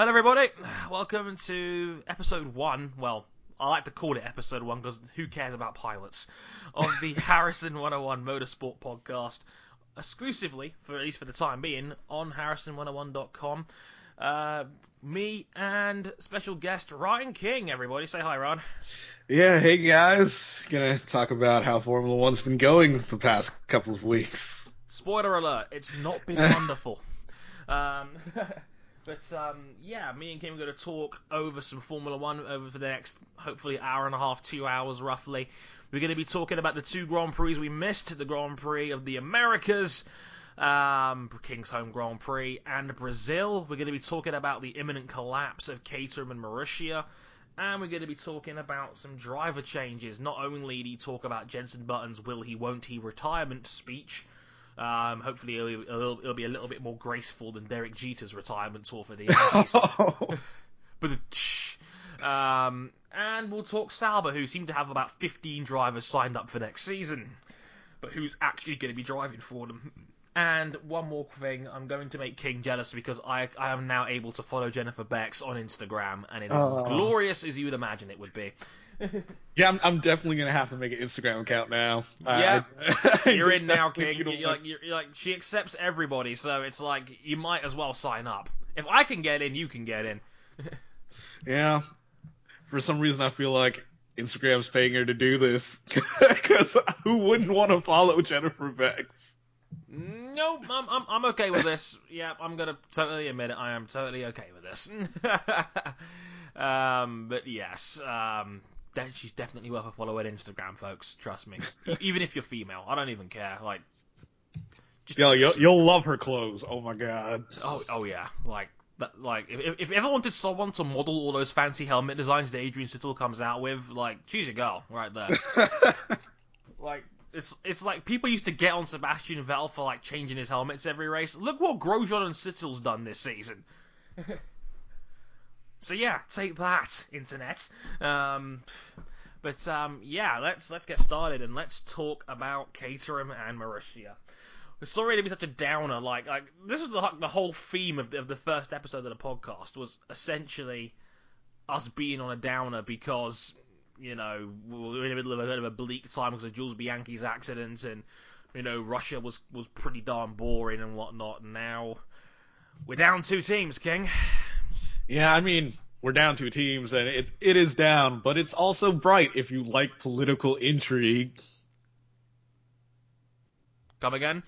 Hello everybody, welcome to episode 1, well, I like to call it episode 1 because who cares about pilots, of the Harrison 101 Motorsport podcast, exclusively, at least for the time being, on harrison101.com. Me and special guest Ryan King, everybody. Say hi, Ron. Yeah, hey guys. Gonna talk about how Formula One's been going the past couple of weeks. Spoiler alert, it's not been wonderful. Yeah, me and Kim are going to talk over some Formula One over the next, hopefully, hour and a half, 2 hours roughly. We're going to be talking about the two Grand Prix we missed, the Grand Prix of the Americas, King's Home Grand Prix, and Brazil. We're going to be talking about the imminent collapse of Caterham and Marussia. And we're going to be talking about some driver changes. Not only do you talk about Jenson Button's will he, won't he retirement speech, hopefully it'll be a little bit more graceful than Derek Jeter's retirement tour for the Yankees. And we'll talk Sauber, who seem to have about 15 drivers signed up for next season, but who's actually going to be driving for them. And one more thing, I'm going to make King jealous because I am now able to follow Jennifer Bex on Instagram, and it is as glorious as you would imagine it would be. Yeah, I'm definitely gonna have to make an Instagram account now. Yeah, you're in now, King. You're like, she accepts everybody, so it's like you might as well sign up. If I can get in, you can get in. Yeah, for some reason I feel like Instagram's paying her to do this, because who wouldn't want to follow Jennifer Bex? Nope, I'm okay with this. Yeah, I'm gonna totally admit it. I am totally okay with this. But yes, she's definitely worth a follow on Instagram, folks. Trust me. Even if you're female, I don't even care. Like, just you'll love her clothes. Oh my god. Oh yeah. Like if you ever wanted someone to model all those fancy helmet designs that Adrian Sittle comes out with, like, she's your girl right there. Like, it's like people used to get on Sebastian Vettel for like changing his helmets every race. Look what Grosjean and Sittle's done this season. So yeah, take that, internet. Yeah, let's get started and let's talk about Caterham and Marussia. Sorry to be such a downer. Like this is the whole theme of the first episode of the podcast was essentially us being on a downer because, you know, we're in the middle of a bit of a bleak time because of Jules Bianchi's accident, and, you know, Russia was pretty darn boring and whatnot. And now we're down 2 teams, King. Yeah, I mean, we're down 2 teams, and it is down, but it's also bright if you like political intrigue. Come again?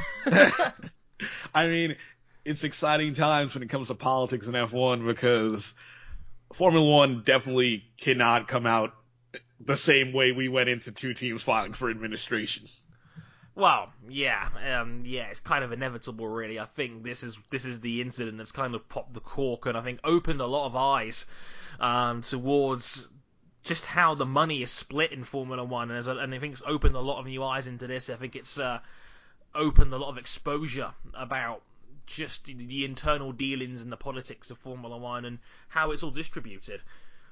I mean, it's exciting times when it comes to politics in F1 because Formula One definitely cannot come out the same way we went into 2 teams filing for administration. Well, yeah, it's kind of inevitable, really. I think this is the incident that's kind of popped the cork and I think opened a lot of eyes towards just how the money is split in Formula One, and I think it's opened a lot of new eyes into this. I think it's opened a lot of exposure about just the internal dealings and the politics of Formula One and how it's all distributed.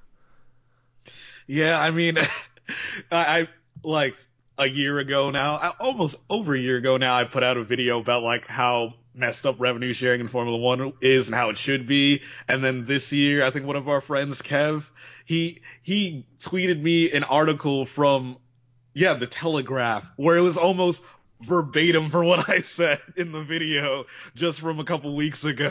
Yeah, I mean, I like a year ago now, almost over a year ago now, I put out a video about like how messed up revenue sharing in Formula One is and how it should be. And then this year, I think one of our friends, Kev, he tweeted me an article from, the Telegraph, where it was almost verbatim for what I said in the video just from a couple weeks ago.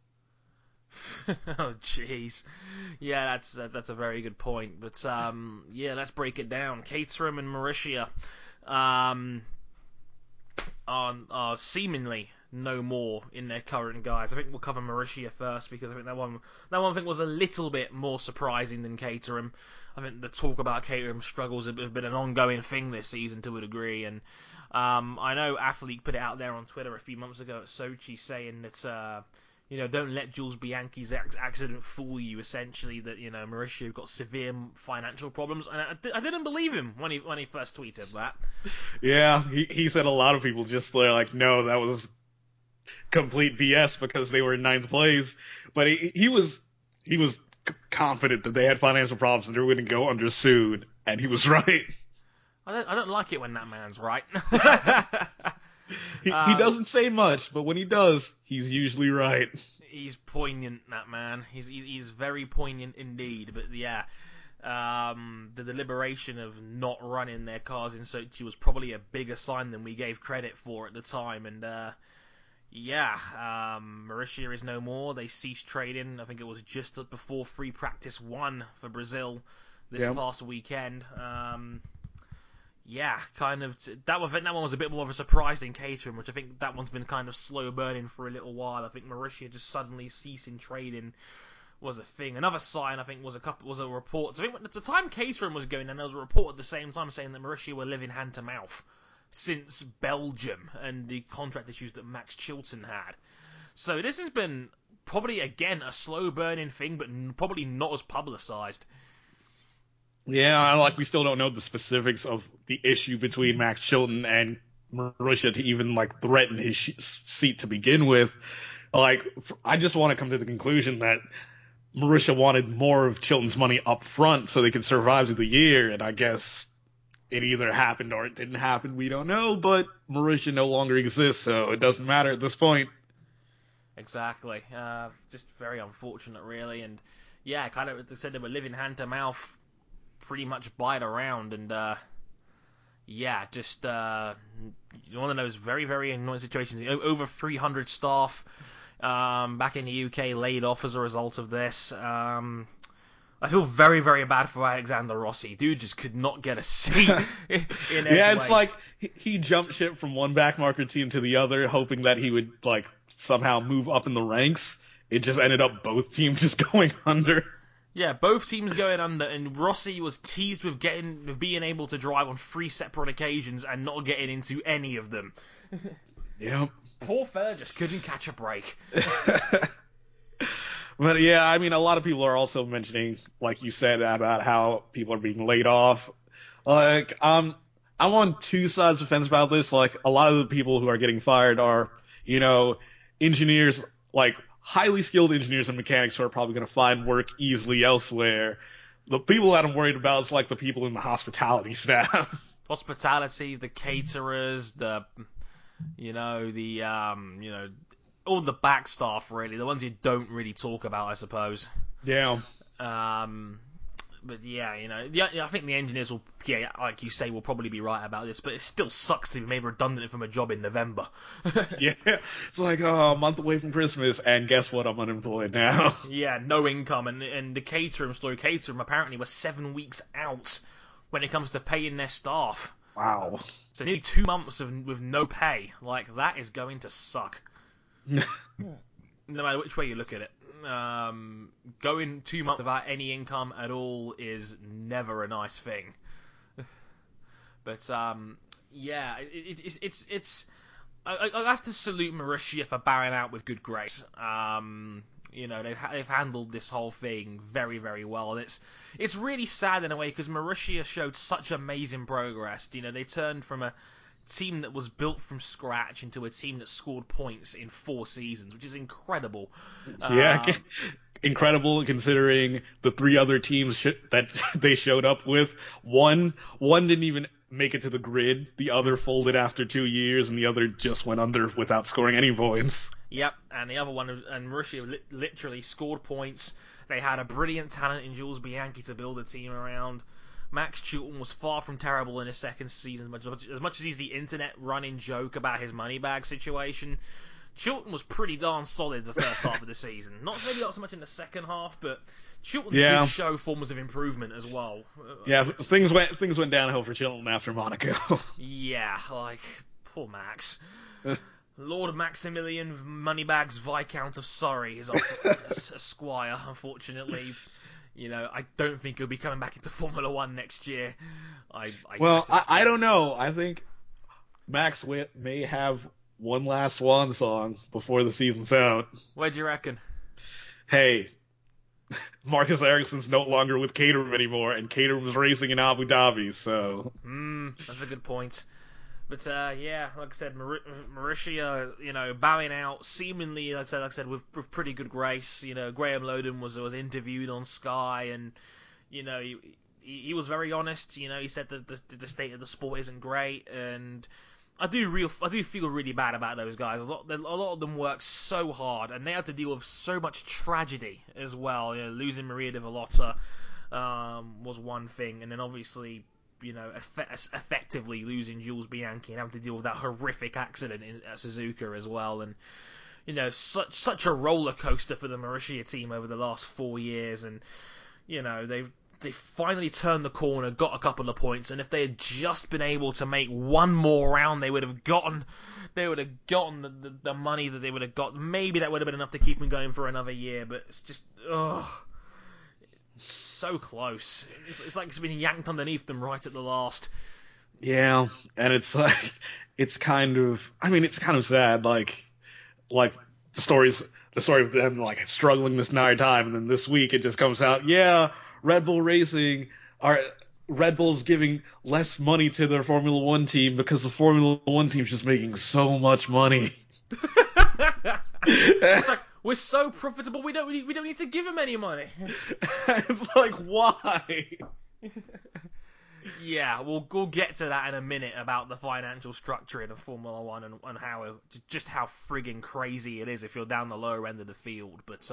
Oh, jeez. Yeah, that's a very good point. But let's break it down. Caterham and Marussia are seemingly no more in their current guise. I think we'll cover Marussia first because I think that one thing was a little bit more surprising than Caterham. I think the talk about Caterham's struggles have been an ongoing thing this season to a degree, and I know Athlete put it out there on Twitter a few months ago at Sochi saying that don't let Jules Bianchi's accident fool you, essentially, that, Marussia got severe financial problems. And I didn't believe him when he first tweeted that. Yeah, he said a lot of people just like, no, that was complete BS because they were in 9th place. But he was confident that they had financial problems and they were going to go under soon, and he was right. I don't like it when that man's right. He doesn't say much, but when he does, he's usually right. He's poignant, that man. He's very poignant indeed. But yeah, the deliberation of not running their cars in Sochi was probably a bigger sign than we gave credit for at the time. And Marussia is no more. They ceased trading. I think it was just before Free Practice 1 for Brazil this past weekend. Kind of that one was a bit more of a surprise than Caterham, which I think that one's been kind of slow burning for a little while. I think Marussia just suddenly ceasing trading was a thing. Another sign I think was a report. So I think at the time Caterham was going, and there was a report at the same time saying that Marussia were living hand to mouth since Belgium and the contract issues that Max Chilton had. So this has been probably again a slow burning thing, but probably not as publicized. Yeah, like we still don't know the specifics of the issue between Max Chilton and Marussia to even like threaten his seat to begin with. Like, I just want to come to the conclusion that Marussia wanted more of Chilton's money up front so they could survive through the year, and I guess it either happened or it didn't happen. We don't know, but Marussia no longer exists, so it doesn't matter at this point. Exactly. Just very unfortunate, really, and yeah, kind of they said they were living hand to mouth. Pretty much bite around, and just one of those very, very annoying situations. Over 300 staff back in the UK laid off as a result of this. I feel very, very bad for Alexander Rossi. Dude just could not get a seat in Edgeway. Yeah, it's like he jumped ship from one backmarker team to the other, hoping that he would like somehow move up in the ranks. It just ended up both teams just going under. Yeah, both teams going under, and Rossi was teased with being able to drive on 3 separate occasions and not getting into any of them. Yep. Poor fella just couldn't catch a break. But yeah, I mean, a lot of people are also mentioning, like you said, about how people are being laid off. Like, I'm on two sides of the fence about this. Like, a lot of the people who are getting fired are, engineers, like, highly skilled engineers and mechanics who are probably going to find work easily elsewhere. The people that I'm worried about is like the people in the hospitality staff. Hospitalities, the caterers, all the back staff, really, the ones you don't really talk about, I suppose. Yeah. But yeah, I think the engineers will, like you say, will probably be right about this, but it still sucks to be made redundant from a job in November. Yeah, it's like, a month away from Christmas, and guess what? I'm unemployed now. Yeah, no income, and the Caterham story, Caterham apparently was 7 weeks out when it comes to paying their staff. Wow. So nearly 2 months with no pay. Like, that is going to suck. No matter which way you look at it. Going 2 months without any income at all is never a nice thing. But it's I have to salute Marussia for bowing out with good grace. They've handled this whole thing very, very well, and it's really sad in a way because Marussia showed such amazing progress. They turned from a team that was built from scratch into a team that scored points in 4 seasons, which is incredible. Yeah, incredible considering the 3 other teams that they showed up with. One didn't even make it to the grid. The other folded after 2 years, and the other just went under without scoring any points. Yep, and the other one, and Marussia literally scored points. They had a brilliant talent in Jules Bianchi to build a team around. Max Chilton was far from terrible in his second season. As much as he's the internet running joke about his money bag situation, Chilton was pretty darn solid the first half of the season. Not so much in the second half, but Chilton did show forms of improvement as well. Yeah, things went downhill for Chilton after Monaco. Yeah, like poor Max. Lord Maximilian Moneybags Viscount of Surrey is Esquire, unfortunately. I don't think he'll be coming back into Formula 1 next year. I don't know. I think Max may have one last swan song before the season's out. Where do you reckon? Hey, Marcus Ericsson's no longer with Caterham anymore, and Caterham's racing in Abu Dhabi, so... That's a good point. But, like I said, Marussia, bowing out, seemingly, like I said, with pretty good grace. Graham Loden was interviewed on Sky, and, he was very honest. He said that the state of the sport isn't great, and I do feel really bad about those guys. A lot of them work so hard, and they had to deal with so much tragedy as well. You know, losing Maria de Vallota was one thing, and then obviously, you know, effectively losing Jules Bianchi and having to deal with that horrific accident at Suzuka as well. And you know, such a roller coaster for the Marussia team over the last 4 years, and you know, they finally turned the corner, got a couple of points, and if they had just been able to make one more round, they would have gotten the money that they would have got. Maybe that would have been enough to keep them going for another year, but it's just, so close. It's like it's been yanked underneath them right at the last. Yeah, and it's like, it's kind of sad, like the story of them like struggling this entire time, and then this week it just comes out, yeah, Red Bull's giving less money to their Formula One team because the Formula One team's just making so much money. It's like, we're so profitable, we don't need to give them any money. It's like, why? Yeah, we'll get to that in a minute about the financial structure in Formula One and how just how friggin' crazy it is if you're down the lower end of the field. But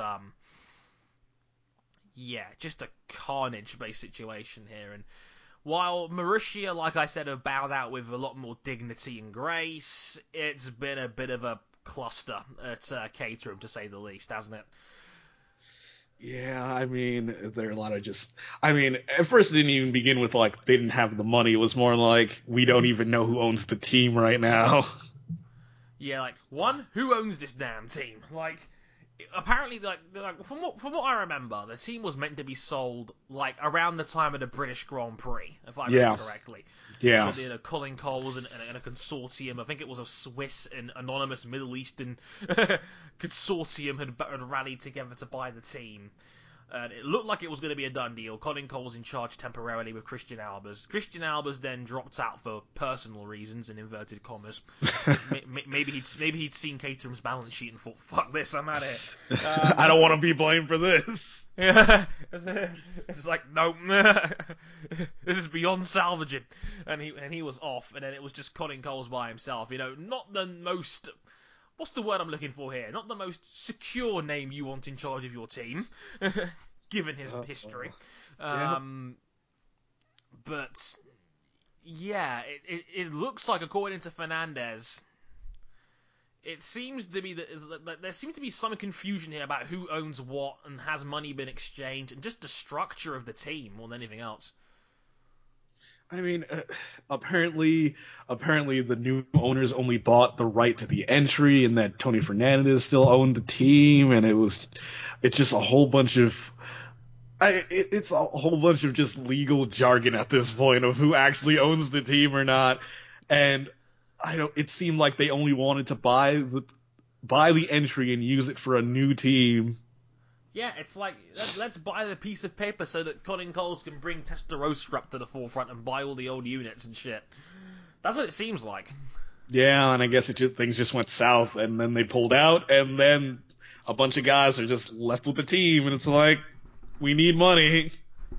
yeah, just a carnage-based situation here. And while Marussia, like I said, have bowed out with a lot more dignity and grace, it's been a bit of a cluster at Caterham, to say the least, hasn't it? Yeah, I mean, there are a lot of just... I mean, at first it didn't even begin with, like, they didn't have the money. It was more like, we don't even know who owns the team right now. Yeah, like, who owns this damn team? Like, apparently, like from what I remember, the team was meant to be sold, like, around the time of the British Grand Prix, if I remember correctly. Yeah. You know, Colin Coles and a consortium. I think it was a Swiss and anonymous Middle Eastern consortium had rallied together to buy the team. And it looked like it was going to be a done deal. Colin Cole's in charge temporarily with Christian Albers. Christian Albers then dropped out for personal reasons, in inverted commas. maybe he'd seen Caterham's balance sheet and thought, "Fuck this, I'm out of here." I don't want to be blamed for this. Yeah, it's like, nope, this is beyond salvaging, and he was off, and then it was just Colin Coles by himself. You know, not the most. What's the word I'm looking for here? Not the most secure name you want in charge of your team, given his history. Yeah. But yeah, it looks like, according to Fernandez, it seems to be that there seems to be some confusion here about who owns what and has money been exchanged, and just the structure of the team more than anything else. I mean, apparently the new owners only bought the right to the entry, and that Tony Fernandez still owned the team, and it's just a whole bunch of, it's a whole bunch of just legal jargon at this point of who actually owns the team or not, and it seemed like they only wanted to buy the entry and use it for a new team. Yeah, it's like, let's buy the piece of paper so that Colin Coles can bring Testarossa up to the forefront and buy all the old units and shit. That's what it seems like. Yeah, and I guess things just went south, and then they pulled out, and then a bunch of guys are just left with the team, and it's like, we need money.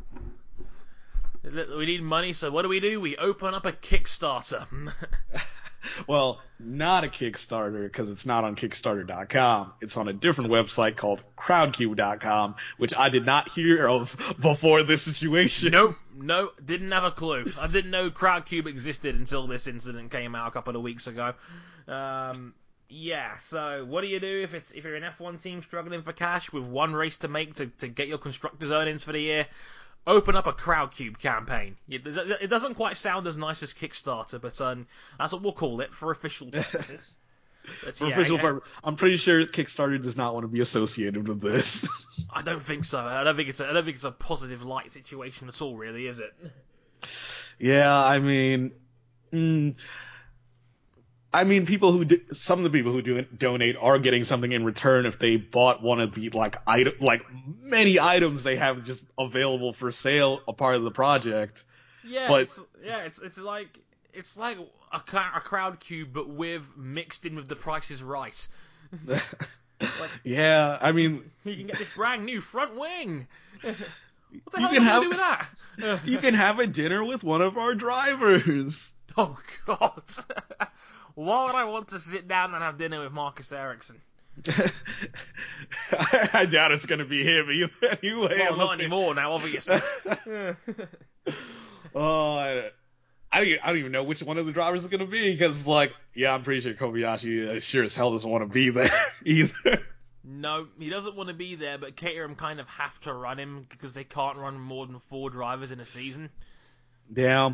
We need money, so what do? We open up a Kickstarter. Well, not a Kickstarter, because it's not on Kickstarter.com. It's on a different website called Crowdcube.com, which I did not hear of before this situation. Nope, didn't have a clue. I didn't know Crowdcube existed until this incident came out a couple of weeks ago. Yeah, so what do you do if you're an F1 team struggling for cash with one race to make to get your constructors' earnings for the year? Open up a Crowdcube campaign. It doesn't quite sound as nice as Kickstarter, but that's what we'll call it for official purposes. I'm pretty sure Kickstarter does not want to be associated with this. I don't think so. I don't think it's a positive light situation at all, really, is it? Yeah, I mean, some of the people who donate are getting something in return if they bought one of the many items they have just available for sale, a part of the project. Yeah, but it's like a Crowdcube, but mixed in with the Price is Right. Yeah, I mean, you can get this brand new front wing. What the you hell are you do with that? You can have a dinner with one of our drivers. Oh God. Why would I want to sit down and have dinner with Marcus Ericsson? I doubt it's going to be him either. Anyway, Well, not anymore now, obviously. Oh, I don't even know which one of the drivers is going to be because, like, yeah, I'm pretty sure Kobayashi sure as hell doesn't want to be there either. No, he doesn't want to be there, but Caterham kind of have to run him because they can't run more than 4 drivers in a season. Damn.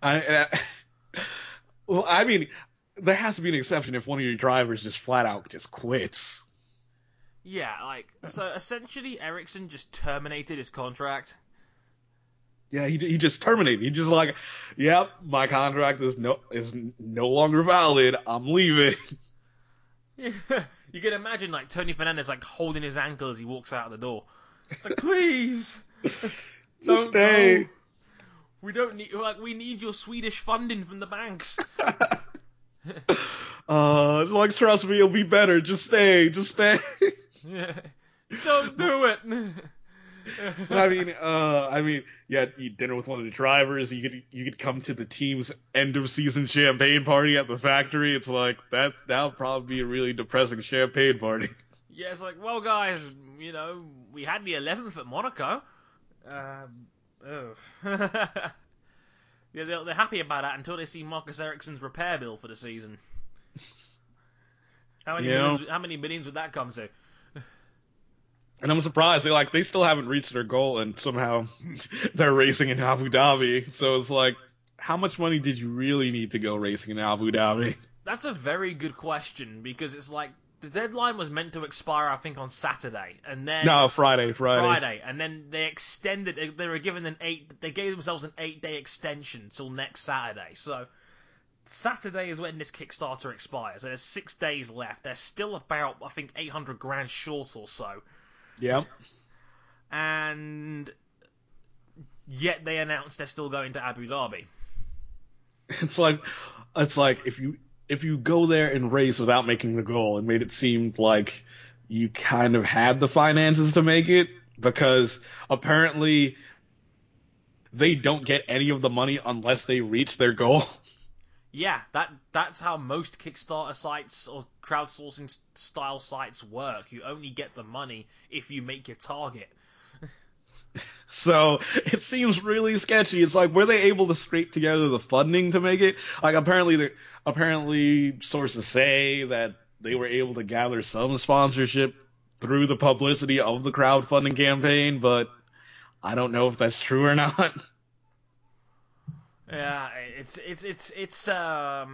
Well, I mean, there has to be an exception if one of your drivers just flat out just quits. Yeah, like, so essentially Ericsson just terminated his contract. Yeah, he just terminated. He just like, yep, my contract is no longer valid. I'm leaving. You can imagine, like, Tony Fernandez, like, holding his ankle as he walks out the door. Like, please! Just stay. Go. We need your Swedish funding from the banks. Like, trust me, it'll be better. Just stay. Don't do it! I mean, yeah, eat dinner with one of the drivers. You could come to the team's end of season champagne party at the factory. It's like that'll probably be a really depressing champagne party. Yeah, it's like, well, guys, we had the 11th at Monaco. Yeah, they're happy about that until they see Marcus Ericsson's repair bill for the season. How many millions would that come to? And I'm surprised they still haven't reached their goal, and somehow they're racing in Abu Dhabi. So it's like, how much money did you really need to go racing in Abu Dhabi? That's a very good question, because it's like the deadline was meant to expire, I think, on Saturday, and then Friday, and then they extended. They were given they gave themselves an 8-day extension till next Saturday. So Saturday is when this Kickstarter expires. So there's 6 days left. They're still about, I think, 800 grand short or so. Yep. And yet they announced they're still going to Abu Dhabi. It's like if you go there and race without making the goal, it made it seem like you kind of had the finances to make it, because apparently they don't get any of the money unless they reach their goal. Yeah, that's how most Kickstarter sites or crowdsourcing style sites work. You only get the money if you make your target. So it seems really sketchy. It's like, were they able to scrape together the funding to make it? Like, apparently sources say that they were able to gather some sponsorship through the publicity of the crowdfunding campaign, but I don't know if that's true or not. Yeah, it's a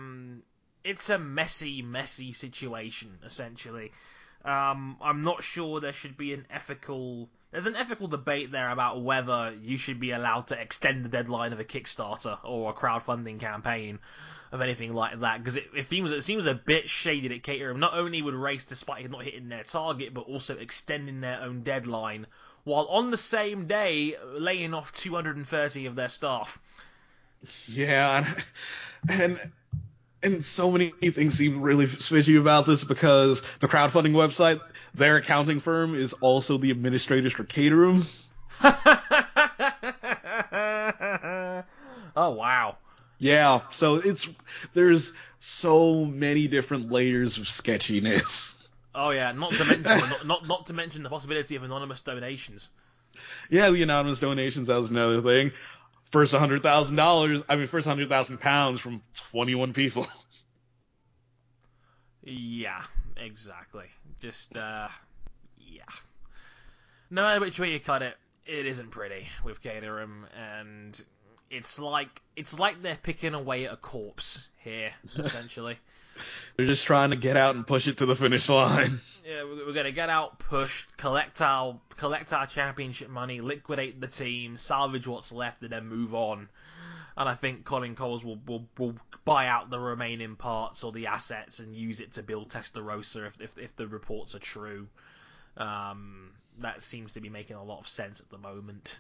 messy situation, essentially. I'm not sure there's an ethical debate there about whether you should be allowed to extend the deadline of a Kickstarter or a crowdfunding campaign of anything like that, because it seems a bit shady that Caterham not only would race despite not hitting their target, but also extending their own deadline, while on the same day laying off 230 of their staff. Yeah, and so many things seem really fishy about this, because the crowdfunding website, their accounting firm, is also the administrators for Caterham. Oh, wow. Yeah, so there's so many different layers of sketchiness. Oh yeah, not to mention the possibility of anonymous donations. Yeah, the anonymous donations, that was another thing. First £100,000 from 21 people. Yeah, exactly. Just, yeah. No matter which way you cut it, it isn't pretty with Caterham, and it's like they're picking away at a corpse here, essentially. They're just trying to get out and push it to the finish line. Yeah, we're gonna get out, push, collect our championship money, liquidate the team, salvage what's left, and then move on. And I think Colin Coles will buy out the remaining parts or the assets and use it to build Testarossa if the reports are true. That seems to be making a lot of sense at the moment.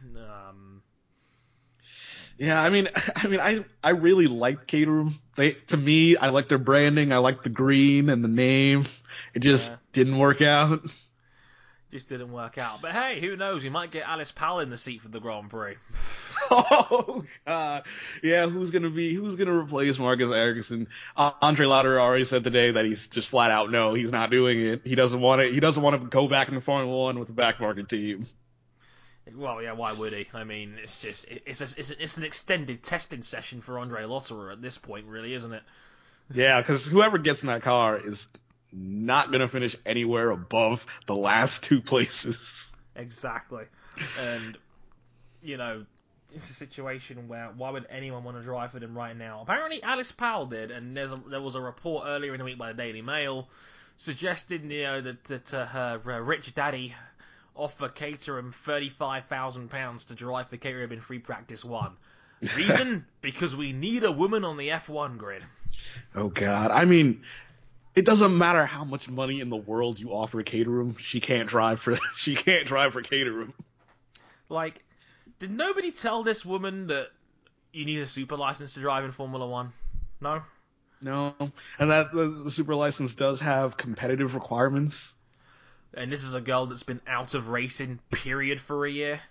Yeah, I mean, I really like Caterham. To me, I like their branding. I like the green and the name. It just didn't work out. Just didn't work out. But hey, who knows? We might get Alice Powell in the seat for the Grand Prix. Oh God, yeah. Who's gonna replace Marcus Ericsson? Andre Lauder already said today that he's just flat out no, he's not doing it. He doesn't want it. He doesn't want to go back into Formula One with a backmarket team. Well, yeah, why would he? I mean, it's just it's an extended testing session for Andre Lotterer at this point, really, isn't it? Yeah, because whoever gets in that car is not gonna finish anywhere above the last two places. Exactly, and you know, it's a situation where why would anyone want to drive for them right now? Apparently, Alice Powell did, and there was a report earlier in the week by the Daily Mail suggesting that her rich daddy offer Caterham £35,000 to drive for Caterham in free practice one. Reason? Because we need a woman on the F1 grid. Oh God, I mean, it doesn't matter how much money in the world you offer Caterham, she can't drive for Caterham. Like, did nobody tell this woman that you need a super license to drive in Formula One? No? No, and that the super license does have competitive requirements. And this is a girl that's been out of racing, period, for a year.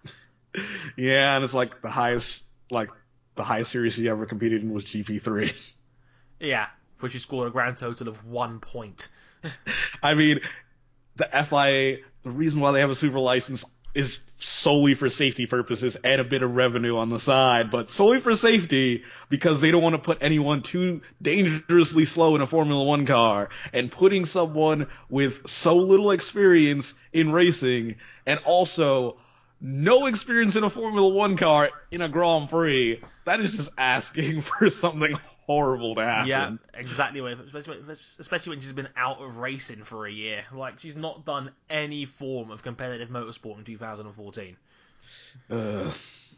Yeah, and it's like the highest series she ever competed in was GP3. Yeah, where she scored a grand total of 1 point. I mean, the FIA, the reason why they have a super license is solely for safety purposes and a bit of revenue on the side, but solely for safety because they don't want to put anyone too dangerously slow in a Formula One car, and putting someone with so little experience in racing and also no experience in a Formula One car in a Grand Prix, that is just asking for something horrible to happen. Yeah, exactly. Especially when she's been out of racing for a year. Like, she's not done any form of competitive motorsport in 2014. And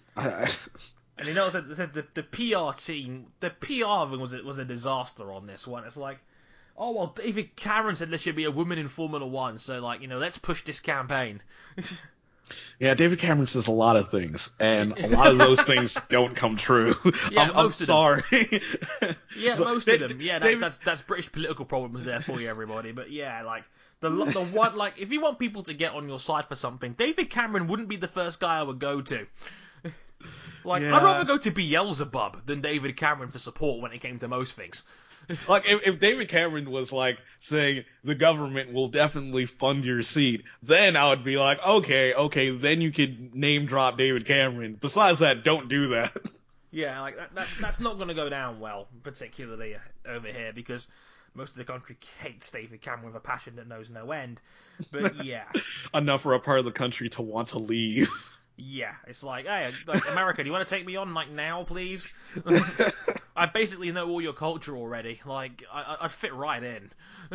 And you know, the PR team, the PR thing was a disaster on this one. It's like, oh, well, David Cameron said there should be a woman in Formula One, so, like, let's push this campaign. Yeah, David Cameron says a lot of things, and a lot of those things don't come true. Yeah, I'm sorry. Yeah, So, most of them. Yeah, David... that's British political problems there for you, everybody. But yeah, like the one, like if you want people to get on your side for something, David Cameron wouldn't be the first guy I would go to. Like, Yeah. I'd rather go to Beelzebub than David Cameron for support when it came to most things. Like, if David Cameron was, like, saying, the government will definitely fund your seat, then I would be like, okay, then you could name drop David Cameron. Besides that, don't do that. Yeah, like, that's not going to go down well, particularly over here, because most of the country hates David Cameron with a passion that knows no end. But yeah. Enough for a part of the country to want to leave. Yeah, it's like, hey, like, America, do you want to take me on, like, now, please? I basically know all your culture already. Like, I'd fit right in.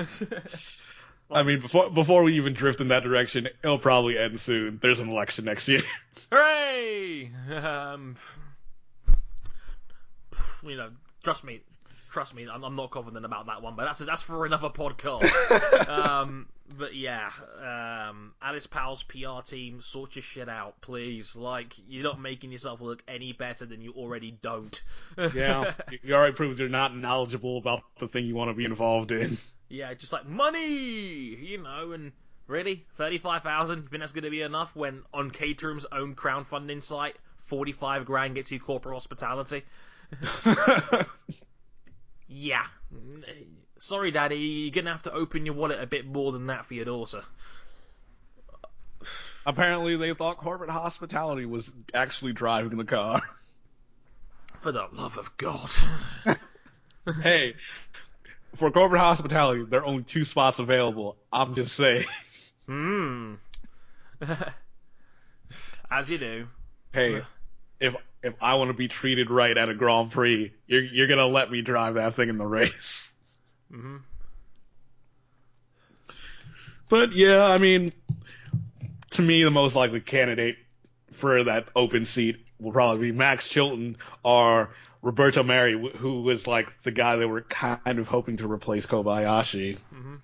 I mean, before we even drift in that direction, it'll probably end soon. There's an election next year. Hooray! Trust me, I'm not confident about that one, but that's for another podcast. But yeah, Alice Powell's PR team, sort your shit out, please. Like, you're not making yourself look any better than you already don't. Yeah, you already proved you're not knowledgeable about the thing you want to be involved in. Yeah, just like money, and really, 35,000. You think that's going to be enough when on Caterham's own crowdfunding site, 45 grand gets you corporate hospitality? Yeah. Sorry, Daddy, you're going to have to open your wallet a bit more than that for your daughter. Apparently, they thought corporate hospitality was actually driving the car. For the love of God. Hey, for corporate hospitality, there are only 2 spots available. I'm just saying. As you do. Hey, if I want to be treated right at a Grand Prix, you're gonna let me drive that thing in the race. Mm-hmm. But yeah, I mean, to me, the most likely candidate for that open seat will probably be Max Chilton or Roberto Merri, who was like the guy that we're kind of hoping to replace Kobayashi. Mm-hmm.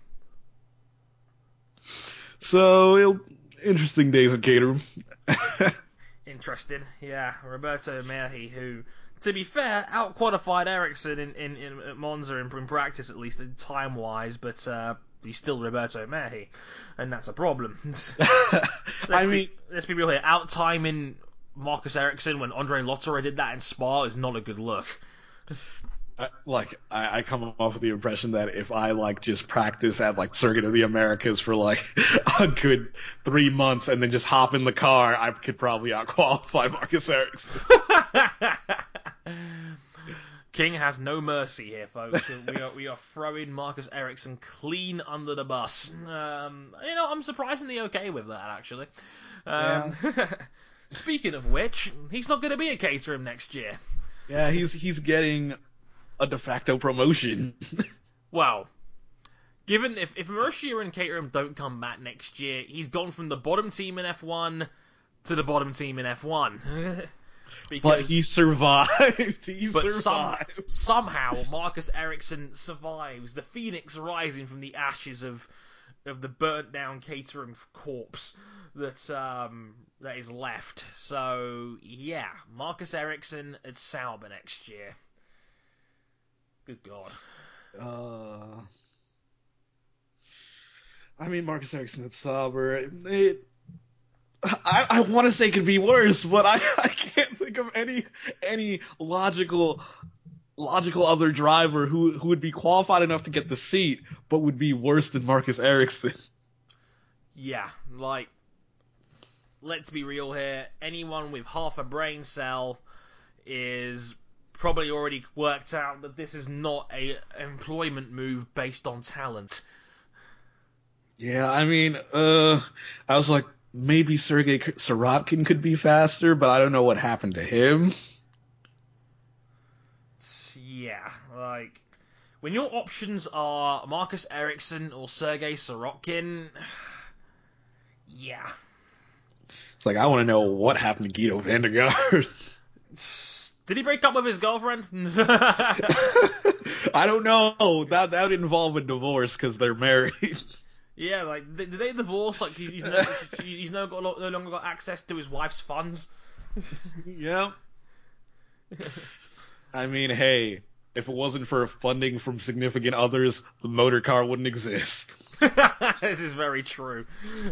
So, interesting days at Caterham. Interested, yeah. Roberto Merhi, who, to be fair, out-qualified Ericsson in Monza in practice, at least time-wise, but he's still Roberto Merhi, and that's a problem. Let's be real here. Out-timing Marcus Ericsson when Andre Lotterer did that in Spa is not a good look. I come off with the impression that if I just practice at Circuit of the Americas for a good 3 months and then just hop in the car, I could probably outqualify Marcus Ericsson. King has no mercy here, folks. We are throwing Marcus Ericsson clean under the bus. I'm surprisingly okay with that, actually. Speaking of which, he's not going to be at Caterham next year. Yeah, he's getting a de facto promotion. Well, given if Mercier and Caterham don't come back next year, he's gone from the bottom team in F1 to the bottom team in F1. But he survived. Survived. Somehow Marcus Ericsson survives. The phoenix rising from the ashes of the burnt down Caterham corpse that is left. So yeah, Marcus Ericsson at Sauber next year. Good God. I mean, Marcus Ericsson at Sauber. I want to say it could be worse, but I can't think of any logical other driver who would be qualified enough to get the seat, but would be worse than Marcus Ericsson. Yeah, let's be real here. Anyone with half a brain cell is probably already worked out that this is not a employment move based on talent. Yeah, I mean, I was like, maybe Sergei Sirotkin could be faster, but I don't know what happened to him. Yeah, when your options are Marcus Ericsson or Sergei Sirotkin, yeah. It's like, I want to know what happened to Guido van der Garde. Did he break up with his girlfriend? I don't know. That would involve a divorce because they're married. Yeah, did they divorce? He's no longer got access to his wife's funds. Yeah. I mean, hey, if it wasn't for funding from significant others, the motor car wouldn't exist. This is very true.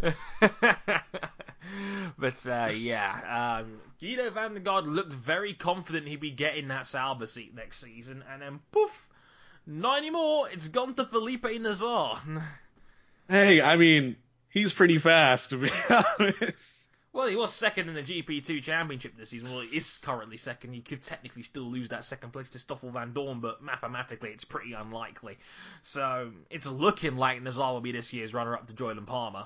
But Guido van der Garde looked very confident he'd be getting that Sauber seat next season, and then poof, not anymore. It's gone to Felipe Nasr. Hey, I mean, he's pretty fast, to be honest. Well, he was second in the GP2 Championship this season. Well, he is currently second. He could technically still lose that second place to Stoffel Van Dorn, but mathematically it's pretty unlikely. So it's looking like Nasr will be this year's runner-up to Joyland Palmer.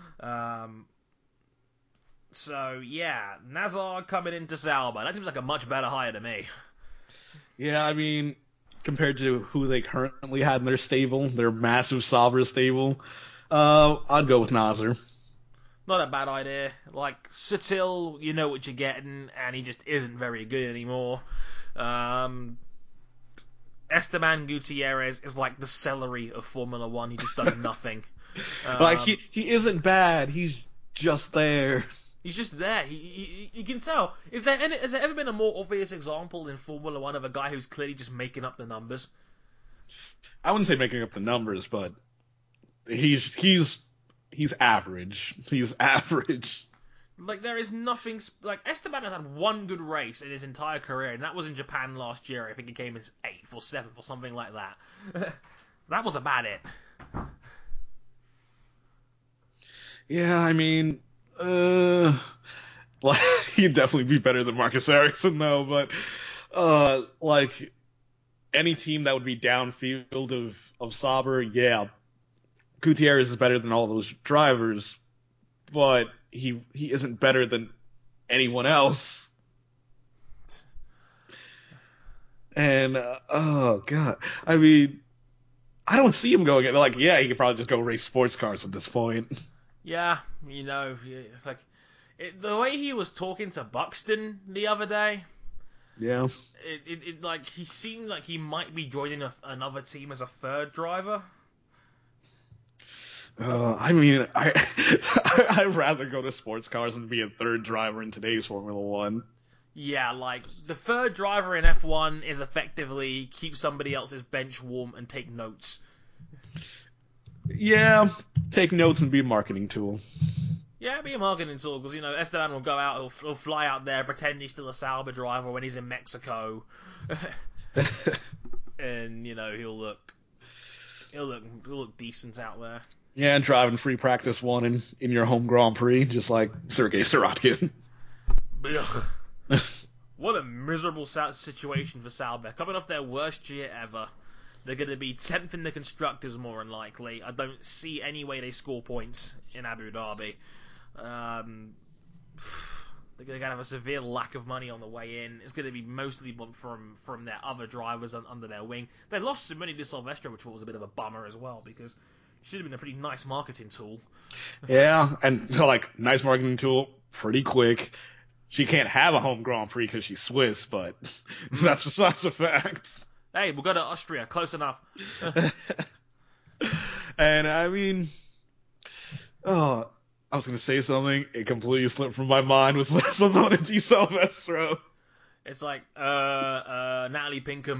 So yeah, Nasr coming into Sauber. That seems like a much better hire to me. Yeah, I mean, compared to who they currently had in their stable, their massive Sauber stable, I'd go with Nasr. Not a bad idea. Sutil, you know what you're getting, and he just isn't very good anymore. Esteban Gutierrez is like the celery of Formula One. He just does nothing. He isn't bad. He's just there. He's just there. You can tell. Has there ever been a more obvious example in Formula One of a guy who's clearly just making up the numbers? I wouldn't say making up the numbers, but he's average. He's average. There is nothing... Esteban has had one good race in his entire career, and that was in Japan last year. I think he came in 8th or 7th or something like that. That was about it. Yeah, I mean... he'd definitely be better than Marcus Ericsson, though, but... any team that would be downfield of Sauber, yeah, Gutierrez is better than all those drivers, but he isn't better than anyone else. And oh god, I mean, I don't see him going. Yeah, he could probably just go race sports cars at this point. Yeah, the way he was talking to Buxton the other day. Yeah. He seemed like he might be joining another team as a third driver. I mean, I'd rather go to sports cars than be a third driver in today's Formula One. Yeah, the third driver in F1 is effectively keep somebody else's bench warm and take notes. Yeah, take notes and be a marketing tool. Yeah, be a marketing tool because Esteban will go out, he'll fly out there, pretend he's still a Sauber driver when he's in Mexico, and he'll look decent out there. Yeah, and driving free practice one in your home Grand Prix, just like Sergei Sirotkin. What a miserable situation for Sauber. Coming off their worst year ever, they're going to be 10th in the constructors more than likely. I don't see any way they score points in Abu Dhabi. They're going to have a severe lack of money on the way in. It's going to be mostly from their other drivers under their wing. They lost Simone de Silvestro, which was a bit of a bummer as well, because should have been a pretty nice marketing tool. Yeah, and like nice marketing tool, pretty quick. She can't have a home Grand Prix because she's Swiss, but that's besides the fact. Hey, we'll go to Austria. Close enough. And I mean, oh, I was gonna say something. It completely slipped from my mind with Simone de Silvestro. It's like, Natalie Pinkham,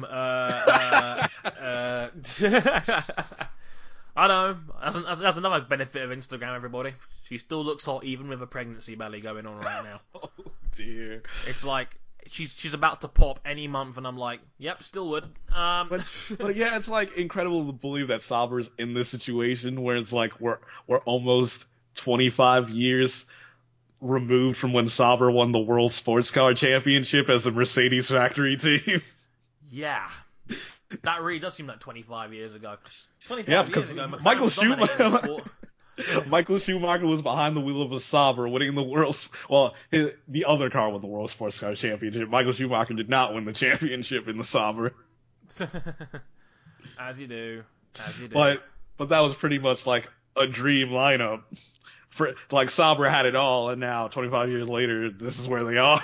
I know. That's another benefit of Instagram, everybody. She still looks hot even with a pregnancy belly going on right now. Oh dear. It's like she's about to pop any month, and I'm like, yep, still would. But yeah, it's like incredible to believe that Sauber's in this situation where it's like we're almost 25 years removed from when Sauber won the World Sports Car Championship as the Mercedes factory team. Yeah. That really does seem like 25 years ago. 25 Yeah, years because ago, Michael McLaren was dominating the sport. Michael Schumacher was behind the wheel of a Sauber, winning the other car won the World Sports Car Championship. Michael Schumacher did not win the championship in the Sauber. As you do. But that was pretty much like a dream lineup. Like Sauber had it all, and now 25 years later, this is where they are.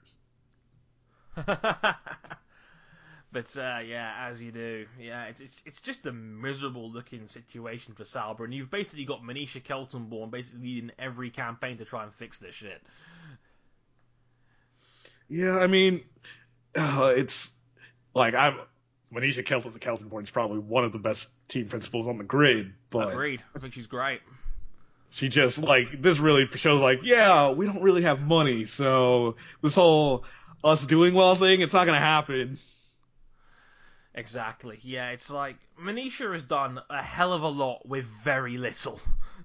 But yeah, as you do, yeah, it's just a miserable looking situation for Sauber, and you've basically got Manisha Keltenborn basically leading every campaign to try and fix this shit. Yeah, I mean, it's like Manisha Keltenborn is probably one of the best team principals on the grid, but agreed. I think she's great. She just this really shows yeah, we don't really have money, so this whole us doing well thing, it's not gonna happen. Exactly. Yeah, it's like Manisha has done a hell of a lot with very little.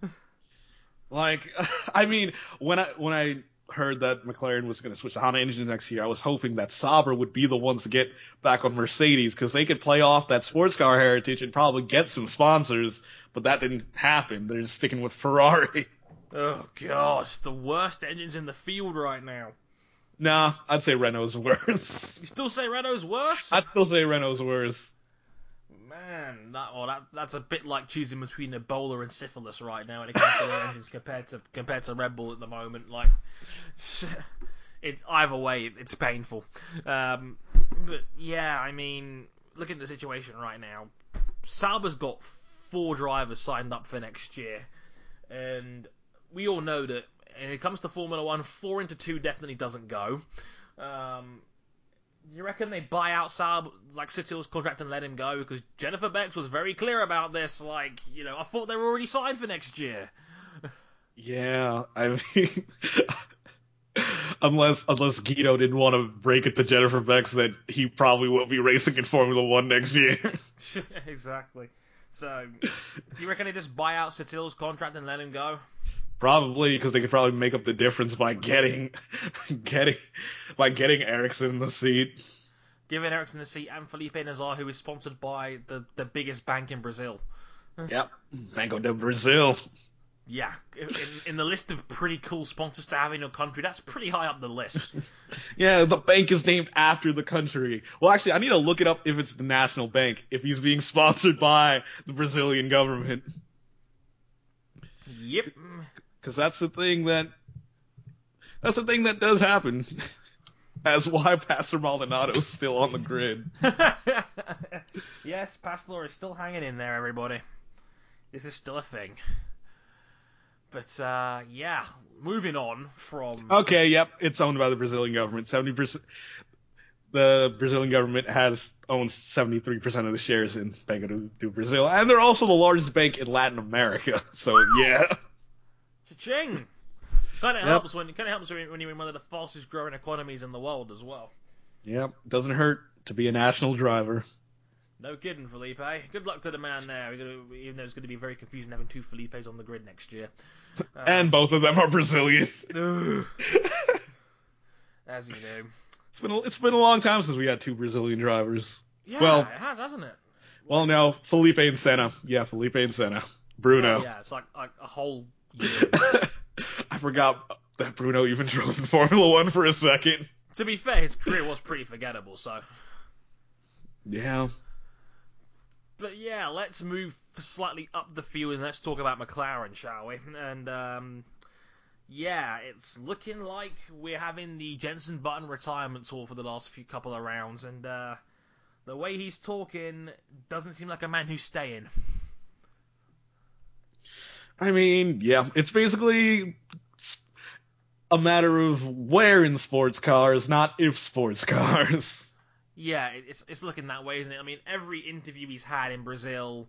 I mean, when I heard that McLaren was going to switch to Honda engines next year, I was hoping that Sauber would be the ones to get back on Mercedes because they could play off that sports car heritage and probably get some sponsors, but that didn't happen. They're just sticking with Ferrari. Oh gosh, the worst engines in the field right now. Nah, I'd say Renault's worse. You still say Renault's worse? I'd still say Renault's worse. Man, that's a bit like choosing between Ebola and syphilis right now when it comes to their engines compared to Red Bull at the moment. Like, either way, it's painful. But yeah, I mean, look at the situation right now. Sauber's got 4 drivers signed up for next year, and we all know that when it comes to Formula 1, 4 into 2 definitely doesn't go. You reckon they buy out Sittil's contract and let him go? Because Jennifer Bex was very clear about this. I thought they were already signed for next year. Yeah, I mean, unless Guido didn't want to break it to Jennifer Bex that he probably will be racing in Formula 1 next year. Exactly. So, do you reckon they just buy out Sittil's contract and let him go? Probably, because they could probably make up the difference by getting Ericsson in the seat. Giving Ericsson the seat and Felipe Nazar, who is sponsored by the biggest bank in Brazil. Yep, Banco do Brazil. Yeah, in the list of pretty cool sponsors to have in your country, that's pretty high up the list. Yeah, the bank is named after the country. Well, actually, I need to look it up if it's the national bank, if he's being sponsored by the Brazilian government. Yep. Because that's the thing that does happen. That's why Pastor Maldonado's still on the grid. Yes, Pastor is still hanging in there, everybody. This is still a thing. But, yeah, moving on from... Okay, yep, it's owned by the Brazilian government. 70%. The Brazilian government owns 73% of the shares in Banco do Brazil, and they're also the largest bank in Latin America. So, yeah. Cha-ching! Kind of Yep. helps when you're in one of the fastest growing economies in the world as well. Yep. Doesn't hurt to be a national driver. No kidding, Felipe. Good luck to the man there. Even though it's going to be very confusing having two Felipes on the grid next year. And both of them are Brazilian. As you do. It's been a long time since we had two Brazilian drivers. Yeah, Well, it has, hasn't it? well, no, Felipe and Senna. Yeah, Felipe and Senna. Bruno. Well, yeah, it's like a whole year. I forgot that Bruno even drove in Formula One for a second. To be fair, his career was pretty forgettable, so. Yeah. But yeah, let's move slightly up the field and let's talk about McLaren, shall we? And yeah, it's looking like we're having the Jenson Button retirement tour for the last couple of rounds, and the way he's talking doesn't seem like a man who's staying. I mean, yeah, it's basically a matter of where in sports cars, not if sports cars. Yeah, it's looking that way, isn't it? I mean, every interview he's had in Brazil,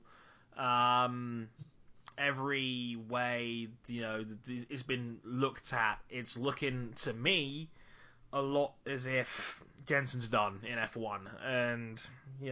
every way it's been looked at, it's looking to me a lot as if Jensen's done in F1, and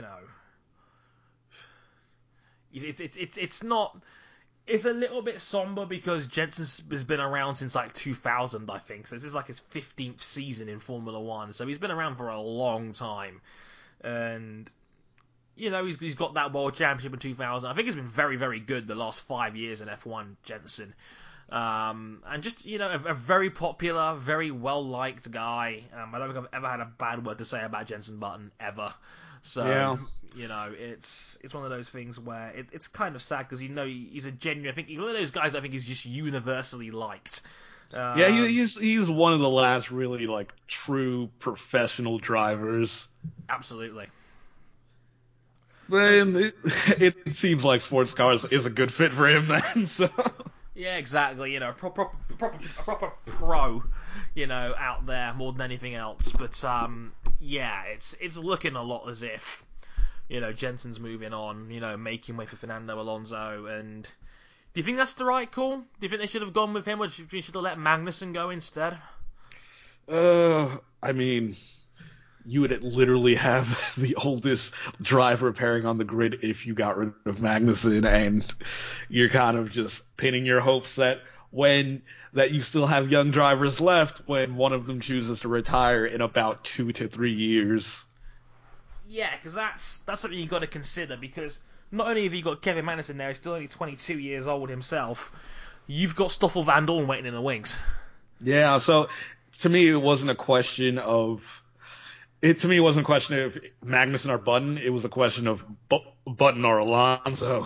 it's not. It's a little bit somber because Jensen has been around since like 2000, I think. So this is like his 15th season in Formula One. So he's been around for a long time, and he's got that World Championship in 2000. I think he's been very, very good the last 5 years in F1, Jensen. And just a very popular, very well liked guy. I don't think I've ever had a bad word to say about Jenson Button ever. So Yeah. it's one of those things where it's kind of sad because he's a genuine. I think he's one of those guys. I think is just universally liked. Yeah, he's one of the last really like true professional drivers. Absolutely. But it seems like sports cars is a good fit for him then. So. Yeah, exactly. A proper pro, out there more than anything else. But yeah, it's looking a lot as if Jensen's moving on. Making way for Fernando Alonso. And do you think that's the right call? Do you think they should have gone with him, or do you think they should have let Magnussen go instead? I mean, you would literally have the oldest driver appearing on the grid if you got rid of Magnussen, and you're kind of just pinning your hopes that you still have young drivers left when one of them chooses to retire in about 2 to 3 years. Yeah, because that's something you've got to consider, because not only have you got Kevin Magnussen there, he's still only 22 years old himself, you've got Stoffel Van Dorn waiting in the wings. Yeah, so to me it wasn't a question of if Magnussen or Button. It was a question of Button or Alonso.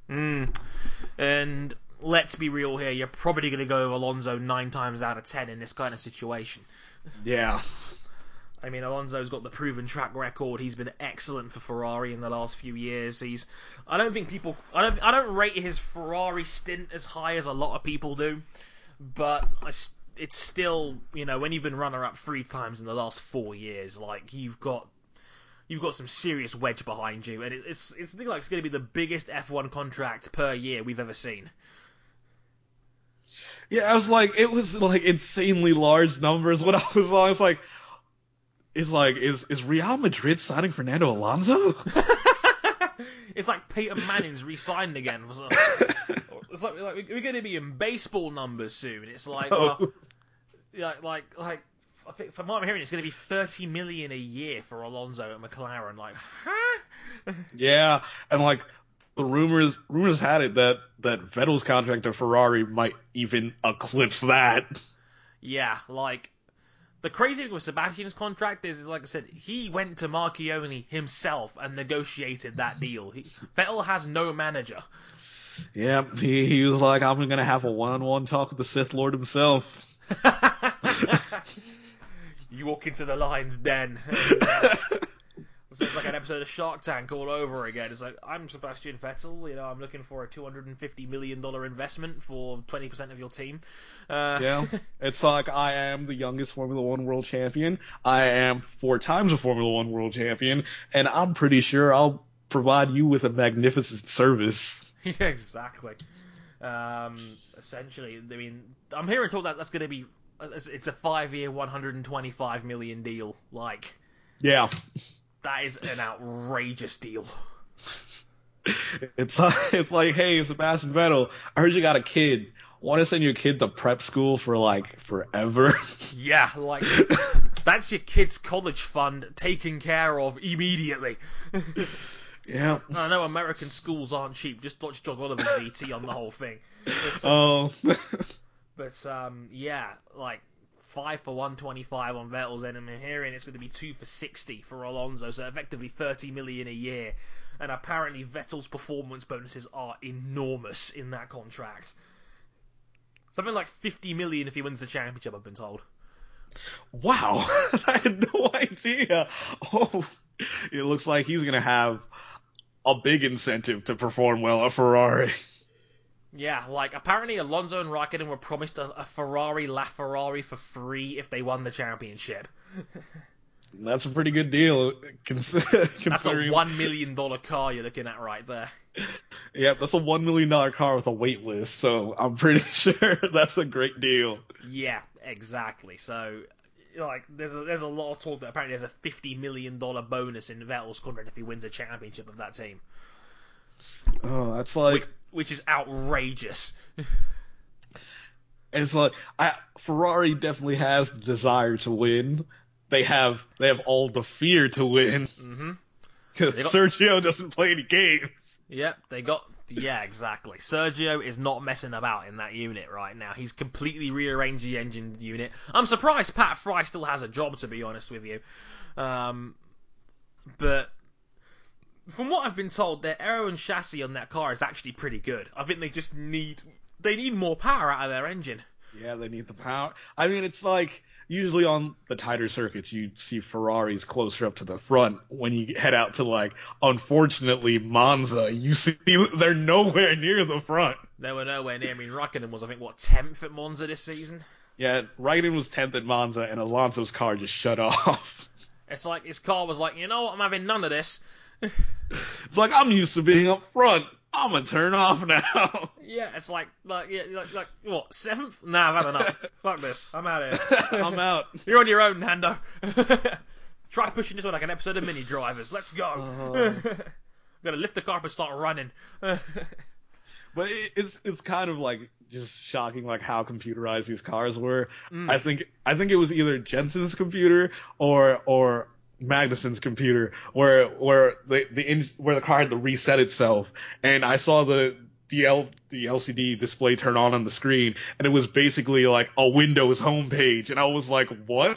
And let's be real here, you're probably going to go with Alonso 9 times out of 10 in this kind of situation. Yeah. I mean, Alonso's got the proven track record. He's been excellent for Ferrari in the last few years. I don't rate his Ferrari stint as high as a lot of people do, but it's still, when you've been runner-up 3 times in the last 4 years, like you've got some serious wedge behind you, and it's looking like it's going to be the biggest F1 contract per year we've ever seen. Yeah, it was like insanely large numbers when I was like, is Real Madrid signing Fernando Alonso? It's like Peyton Manning's re-signed again. It's like we're going to be in baseball numbers soon. It's like, well, like I think from what I'm hearing, it's going to be $30 million a year for Alonso at McLaren. Like, huh? Yeah, and like the rumors had it that Vettel's contract to Ferrari might even eclipse that. Yeah, like the crazy thing with Sebastian's contract is like I said, he went to Marchioni himself and negotiated that deal. Vettel has no manager. Yeah, he was like, I'm going to have a one-on-one talk with the Sith Lord himself. You walk into the lion's den. So it's like an episode of Shark Tank all over again. It's like, I'm Sebastian Vettel, I'm looking for a $250 million investment for 20% of your team. Yeah, it's like, I am the youngest Formula One world champion. I am 4 times a Formula One world champion, and I'm pretty sure I'll provide you with a magnificent service. Yeah, exactly. Essentially, I mean, I'm hearing talk that that's going to be it's a 5-year, $125 million deal. Like, Yeah. that is an outrageous deal. It's like, hey, Sebastian Vettel, I heard you got a kid. Want to send your kid to prep school for like forever? Yeah, like that's your kid's college fund taken care of immediately. Yeah. I know American schools aren't cheap. Just watch John Oliver's VT on the whole thing. Oh. But yeah, like 5 for 125 on Vettel's end. I'm hearing it's going to be 2 for 60 for Alonso, so effectively $30 million a year. And apparently Vettel's performance bonuses are enormous in that contract. Something like $50 million if he wins the championship, I've been told. Wow. I had no idea. Oh, it looks like he's going to have a big incentive to perform well at Ferrari. Yeah, like apparently Alonso and Raikkonen were promised a Ferrari LaFerrari for free if they won the championship. That's a pretty good deal. That's a $1 million car you're looking at right there. Yeah, that's a $1 million car with a wait list, so I'm pretty sure that's a great deal. Yeah, exactly. So, like, there's a lot of talk that apparently there's a $50 million bonus in Vettel's contract if he wins a championship of that team. Oh, that's like... Which is outrageous. It's like, Ferrari definitely has the desire to win. They have all the fear to win. Mm-hmm. Because Sergio doesn't play any games. Yep, yeah, exactly. Sergio is not messing about in that unit right now. He's completely rearranged the engine unit. I'm surprised Pat Fry still has a job, to be honest with you. But from what I've been told, their aero and chassis on that car is actually pretty good. I think they just need more power out of their engine. Yeah, they need the power. I mean, it's like, usually on the tighter circuits, you see Ferraris closer up to the front. When you head out to, like, unfortunately, Monza, you see they're nowhere near the front. They were nowhere near. I mean, Raikkonen was, I think, 10th at Monza this season? Yeah, Raikkonen was 10th at Monza, and Alonso's car just shut off. It's like his car was like, you know what, I'm having none of this. It's like, I'm used to being up front. I'm gonna turn off now. Yeah, it's like what, 7th? Nah, I've had enough. Fuck this. I'm out of here. I'm out. You're on your own, Nando. Try pushing this one like an episode of Mini Drivers. Let's go. I'm gonna lift the car up and start running. But it's kind of like just shocking, like how computerized these cars were. I think it was either Jensen's computer or Magnussen's computer where the car had to reset itself, and I saw the LCD display turn on the screen, and it was basically like a Windows homepage, and I was like, what?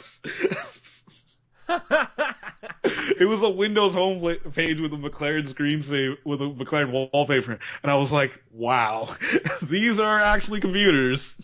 It was a Windows home page with a McLaren screensaver, with a McLaren wallpaper, and I was like, wow, these are actually computers.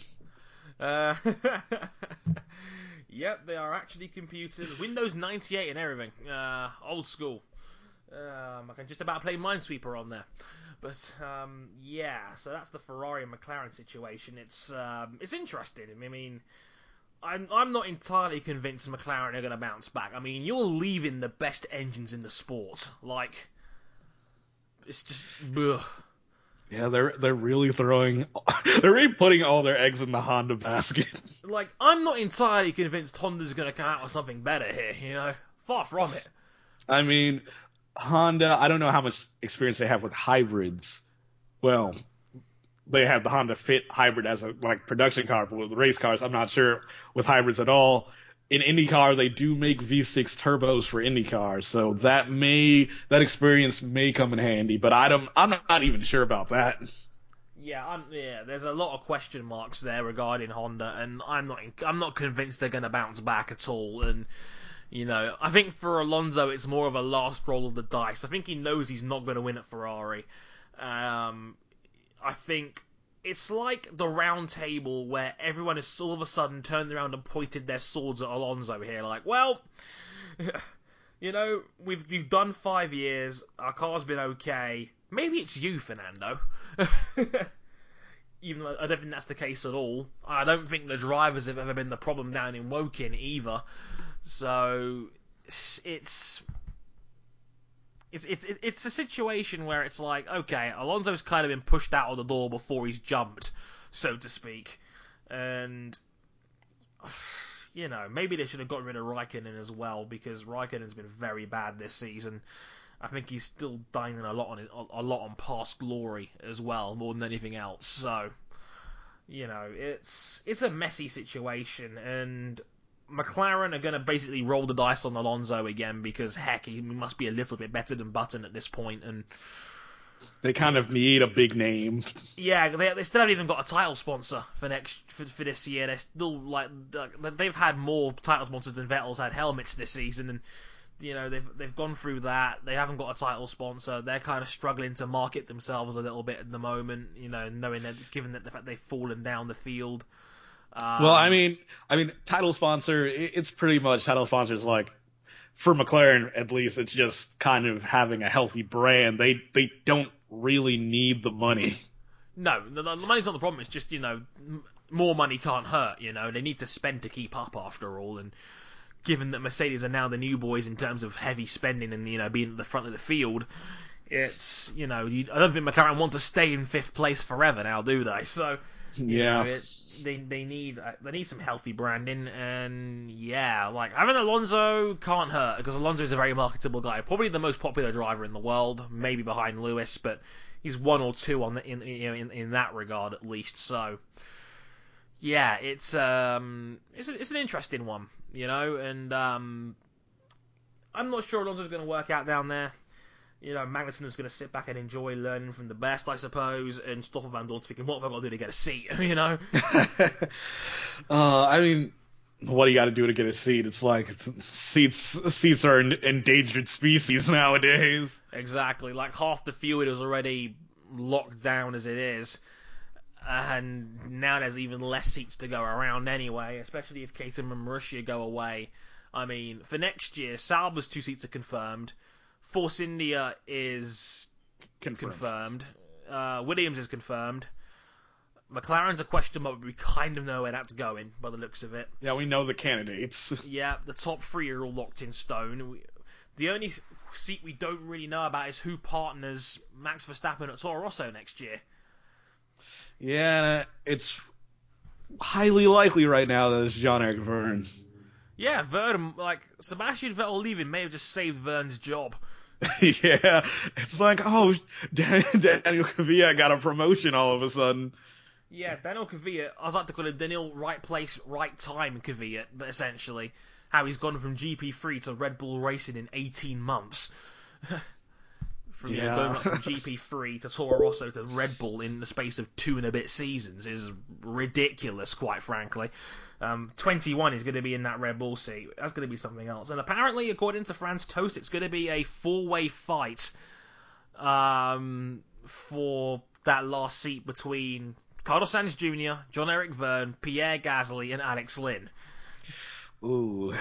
Yep, they are actually computers. Windows 98 and everything. Old school. I can just about play Minesweeper on there. But yeah, so that's the Ferrari and McLaren situation. It's interesting. I mean, I'm not entirely convinced McLaren are going to bounce back. I mean, you're leaving the best engines in the sport. Like, it's just, ugh. Yeah, they're really putting all their eggs in the Honda basket. Like, I'm not entirely convinced Honda's going to come out with something better here, you know? Far from it. I mean, Honda, I don't know how much experience they have with hybrids. Well, they have the Honda Fit hybrid as a production car, but with race cars, I'm not sure with hybrids at all. In IndyCar, they do make V6 turbos for IndyCar, so that experience may come in handy, but I'm not even sure about that. Yeah, there's a lot of question marks there regarding Honda, and I'm not convinced they're going to bounce back at all. And you know, I think for Alonso, it's more of a last roll of the dice. I think he knows he's not going to win at Ferrari. I think it's like the round table where everyone has all of a sudden turned around and pointed their swords at Alonso here. Like, well, you know, we've done 5 years. Our car's been okay. Maybe it's you, Fernando. Even though I don't think that's the case at all. I don't think the drivers have ever been the problem down in Woking either. So it's it's a situation where it's like, okay, Alonso's kind of been pushed out of the door before he's jumped, so to speak, and maybe they should have got rid of Raikkonen as well, because Raikkonen's been very bad this season. I think he's still dining a lot on past glory as well, more than anything else. So, it's a messy situation, and McLaren are going to basically roll the dice on Alonso again, because heck, he must be a little bit better than Button at this point, and they kind of need a big name. Yeah, they still haven't even got a title sponsor for this year. They're still they've had more title sponsors than Vettel's had helmets this season, and they've gone through that. They haven't got a title sponsor. They're kind of struggling to market themselves a little bit at the moment. Knowing that, given that the fact they've fallen down the field. Well, I mean, title sponsor. It's pretty much title sponsors like, for McLaren at least, it's just kind of having a healthy brand. They don't really need the money. No, the money's not the problem. It's just more money can't hurt. They need to spend to keep up after all, and given that Mercedes are now the new boys in terms of heavy spending and being at the front of the field, it's I don't think McLaren want to stay in 5th place forever now, do they? So they need some healthy branding, and having Alonso can't hurt, because Alonso is a very marketable guy, probably the most popular driver in the world, maybe behind Lewis, but he's 1 or 2 in that regard at least. So it's an interesting one, and I'm not sure Alonso's going to work out down there. Magnussen is going to sit back and enjoy learning from the best, I suppose, and Stoffel Vandoorne's thinking, what have I got to do to get a seat, I mean, what do you got to do to get a seat? It's like seats are an endangered species nowadays. Exactly. Like, half the field is already locked down as it is, and now there's even less seats to go around anyway, especially if Caterham and Marussia go away. I mean, for next year, Sauber's 2 seats are confirmed. Force India is confirmed. Williams is confirmed. McLaren's a question mark, but we kind of know where that's going by the looks of it. Yeah, we know the candidates. Yeah, the top 3 are all locked in stone. The only seat we don't really know about is who partners Max Verstappen at Toro Rosso next year. Yeah, it's highly likely right now that it's Jean-Eric Vergne. Yeah, Verne, Sebastian Vettel leaving may have just saved Verne's job. Yeah, it's like, oh, Daniel Kvyat got a promotion all of a sudden. Yeah, Daniel Kvyat, I was like to call him Daniel right place, right time Kvyat, but essentially, how he's gone from GP3 to Red Bull Racing in 18 months. Going up from GP3 to Toro Rosso to Red Bull in the space of 2 and a bit seasons is ridiculous, quite frankly. 21 is going to be in that Red Bull seat. That's going to be something else. And apparently, according to Franz Toast, it's going to be a 4-way fight for that last seat between Carlos Sainz Jr., Jean-Eric Vergne, Pierre Gasly, and Alex Lynn. Ooh,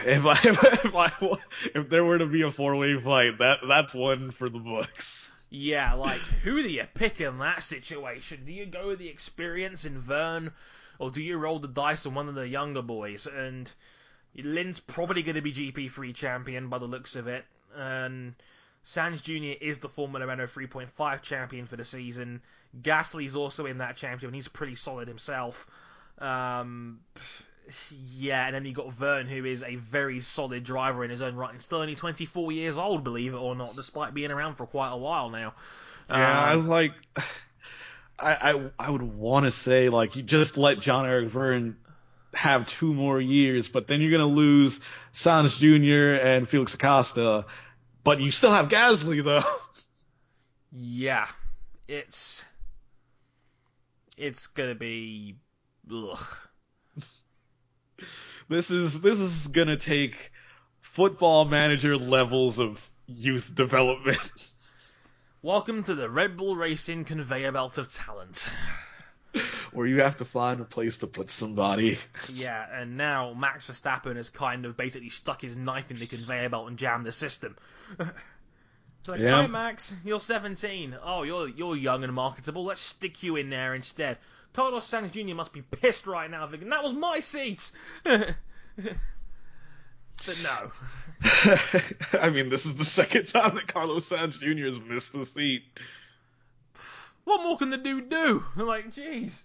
if there were to be a 4-way fight, that's one for the books. Yeah, who do you pick in that situation? Do you go with the experience in Vergne, or do you roll the dice on one of the younger boys? And Lynn's probably going to be GP3 champion by the looks of it, and Sainz Jr. is the Formula Renault 3.5 champion for the season. Gasly's also in that champion. He's pretty solid himself. Yeah, and then you got Vergne, who is a very solid driver in his own right, and still only 24 years old, believe it or not, despite being around for quite a while now. Yeah, I was like, I would want to say, you just let Jean-Eric Vergne have 2 more years, but then you're going to lose Sainz Jr. and Felix Acosta, but you still have Gasly, though. Yeah, it's going to be... Ugh. This is gonna take Football Manager levels of youth development. Welcome to the Red Bull Racing conveyor belt of talent. Where you have to find a place to put somebody. Yeah, and now Max Verstappen has kind of basically stuck his knife in the conveyor belt and jammed the system. It's like, Hi Max, you're 17. Oh, you're young and marketable. Let's stick you in there instead. Carlos Sainz Jr. must be pissed right now, thinking, that was my seat! But no. I mean, this is the second time that Carlos Sainz Jr. has missed the seat. What more can the dude do? Like, jeez.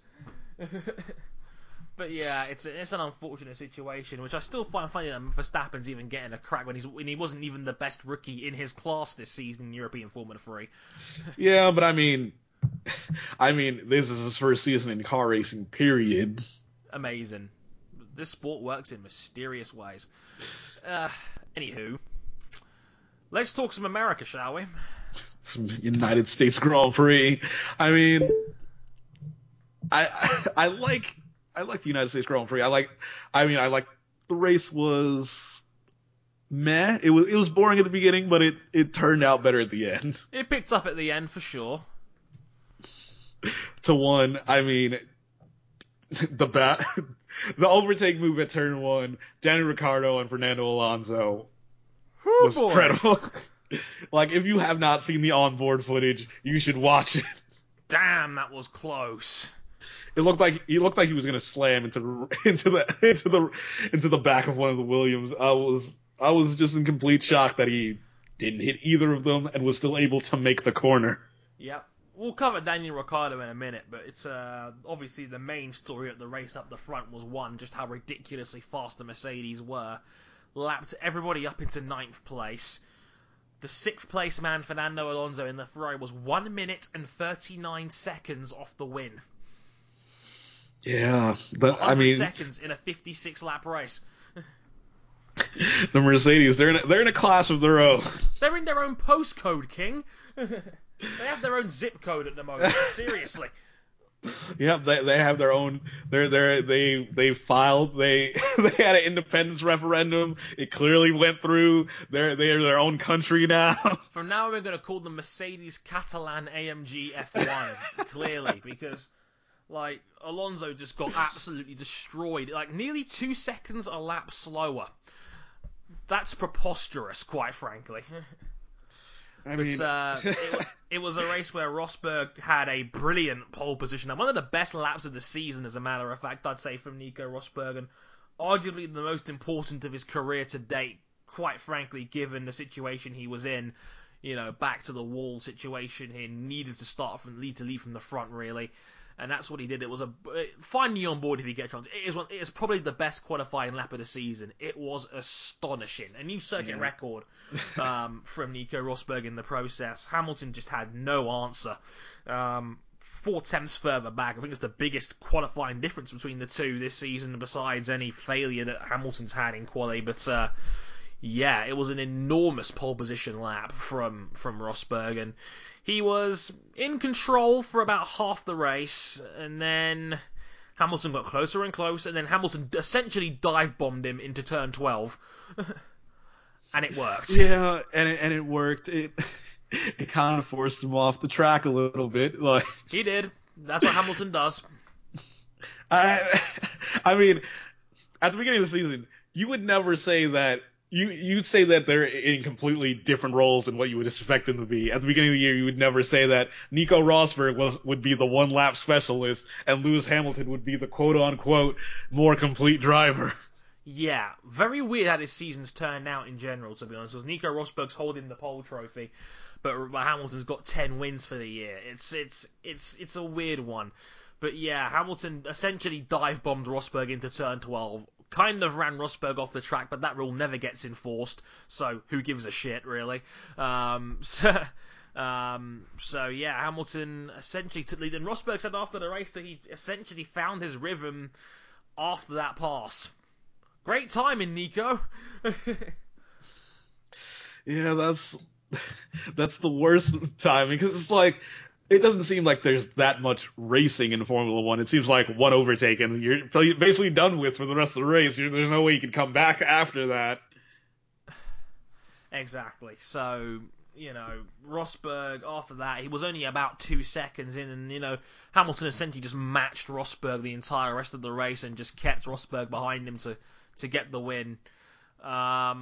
But yeah, it's an unfortunate situation, which I still find funny that Verstappen's even getting a crack when he wasn't even the best rookie in his class this season in European Formula 3. Yeah, but I mean, this is his first season in car racing, period. Amazing. This sport works in mysterious ways. Anywho, let's talk some America, shall we? Some United States Grand Prix. I mean, I like the United States Grand Prix. I like the race was meh. It was boring at the beginning, but it turned out better at the end. It picked up at the end for sure. To one, I mean, the overtake move at turn one, Daniel Ricciardo and Fernando Alonso was incredible. Like, if you have not seen the onboard footage, you should watch it. Damn, that was close. It looked like he was gonna slam into the back of one of the Williams. I was just in complete shock that he didn't hit either of them and was still able to make the corner. Yep. We'll cover Daniel Ricciardo in a minute, but it's obviously the main story at the race up the front was just how ridiculously fast the Mercedes were. Lapped everybody up into 9th place. The 6th place man, Fernando Alonso, in the Ferrari was 1 minute and 39 seconds off the win. Yeah, but I mean, seconds in a 56 lap race. The Mercedes, they're in a class of their own. They're in their own postcode, King. They have their own zip code at the moment. Seriously. Yeah, they have their own. They filed. They had an independence referendum. It clearly went through. They're their own country now. From now on, we're going to call them Mercedes Catalan AMG F1. Clearly, because like Alonso just got absolutely destroyed. Like nearly 2 seconds a lap slower. That's preposterous, quite frankly. I mean, it was a race where Rosberg had a brilliant pole position, and one of the best laps of the season, as a matter of fact, I'd say, from Nico Rosberg, and arguably the most important of his career to date, quite frankly, given the situation he was in. You know, back to the wall situation, he needed to lead from the front, really. And that's what he did. It was find me on board if you get a chance. It is probably the best qualifying lap of the season. It was astonishing. A new circuit record from Nico Rosberg in the process. Hamilton just had no answer. 4 tenths further back. I think it's the biggest qualifying difference between the two this season, besides any failure that Hamilton's had in quali. But yeah, it was an enormous pole position lap from Rosberg, and he was in control for about half the race, and then Hamilton got closer and closer, and then Hamilton essentially dive-bombed him into turn 12. And it worked. Yeah, and it worked. It kind of forced him off the track a little bit. Like he did. That's what Hamilton does. I mean, at the beginning of the season, you would never say that. You'd say that they're in completely different roles than what you would expect them to be. At the beginning of the year, you would never say that Nico Rosberg would be the one lap specialist and Lewis Hamilton would be the quote unquote more complete driver. Yeah, very weird how this season's turned out in general, to be honest. Because Nico Rosberg's holding the pole trophy, but Hamilton's got 10 wins for the year. It's a weird one. But yeah, Hamilton essentially dive-bombed Rosberg into turn 12. Kind of ran Rosberg off the track, but that rule never gets enforced, so who gives a shit, really? So yeah, Hamilton essentially took the lead, and Rosberg said after the race that he essentially found his rhythm after that pass. Great timing, Nico. Yeah, that's the worst timing, because it's like, it doesn't seem like there's that much racing in Formula One. It seems like one overtake and you're basically done with for the rest of the race. There's no way you can come back after that. Exactly. So, you know, Rosberg, after that, he was only about 2 seconds in, and, you know, Hamilton essentially just matched Rosberg the entire rest of the race and just kept Rosberg behind him to get the win. But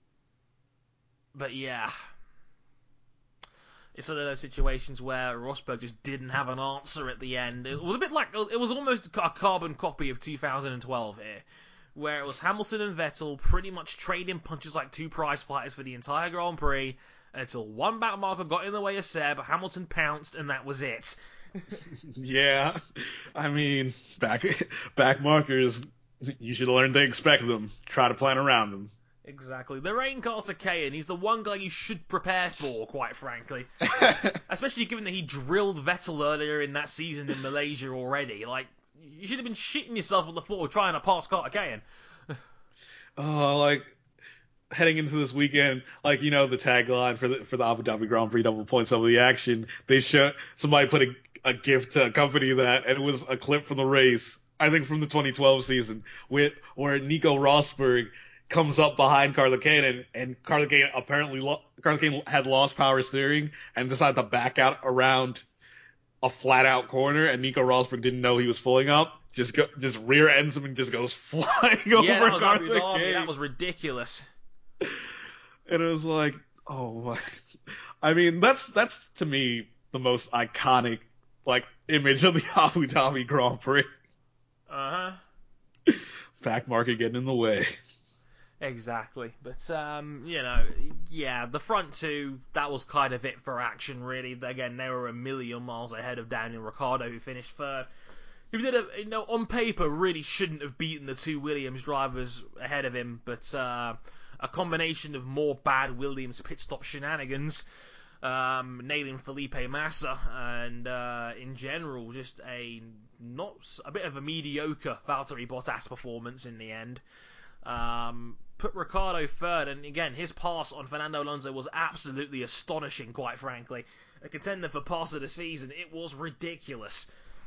yeah, it's one of those situations where Rosberg just didn't have an answer at the end. It was a bit like, it was almost a carbon copy of 2012 here, where it was Hamilton and Vettel pretty much trading punches like two prize fighters for the entire Grand Prix until one back marker got in the way of Seb, Hamilton pounced, and that was it. Yeah, I mean, back markers, you should learn to expect them. Try to plan around them. Exactly. The rain Carter Kayan, he's the one guy you should prepare for, quite frankly. Especially given that he drilled Vettel earlier in that season in Malaysia already. Like, you should have been shitting yourself on the floor trying to pass Carter Kayan. Like, heading into this weekend, like, you know, the tagline for the Abu Dhabi Grand Prix double points over the action, somebody put a GIF to accompany that, and it was a clip from the race, I think from the 2012 season, where Nico Rosberg comes up behind Karthikeyan, and Karthikeyan had lost power steering and decided to back out around a flat out corner, and Nico Rosberg didn't know he was pulling up. Just rear ends him and just goes flying over Karthikeyan. That was ridiculous. And it was like, oh my. I mean, that's to me the most iconic like image of the Abu Dhabi Grand Prix. Back marker getting in the way. Exactly. But, you know, yeah, the front two, that was kind of it for action, really. Again, they were a million miles ahead of Daniel Ricciardo, who finished third. Who did, on paper, really shouldn't have beaten the two Williams drivers ahead of him, but a combination of more bad Williams pit stop shenanigans, nailing Felipe Massa, and in general, just a bit of a mediocre Valtteri Bottas performance in the end. Put Ricciardo third, and again, his pass on Fernando Alonso was absolutely astonishing, quite frankly. A contender for pass of the season, it was ridiculous.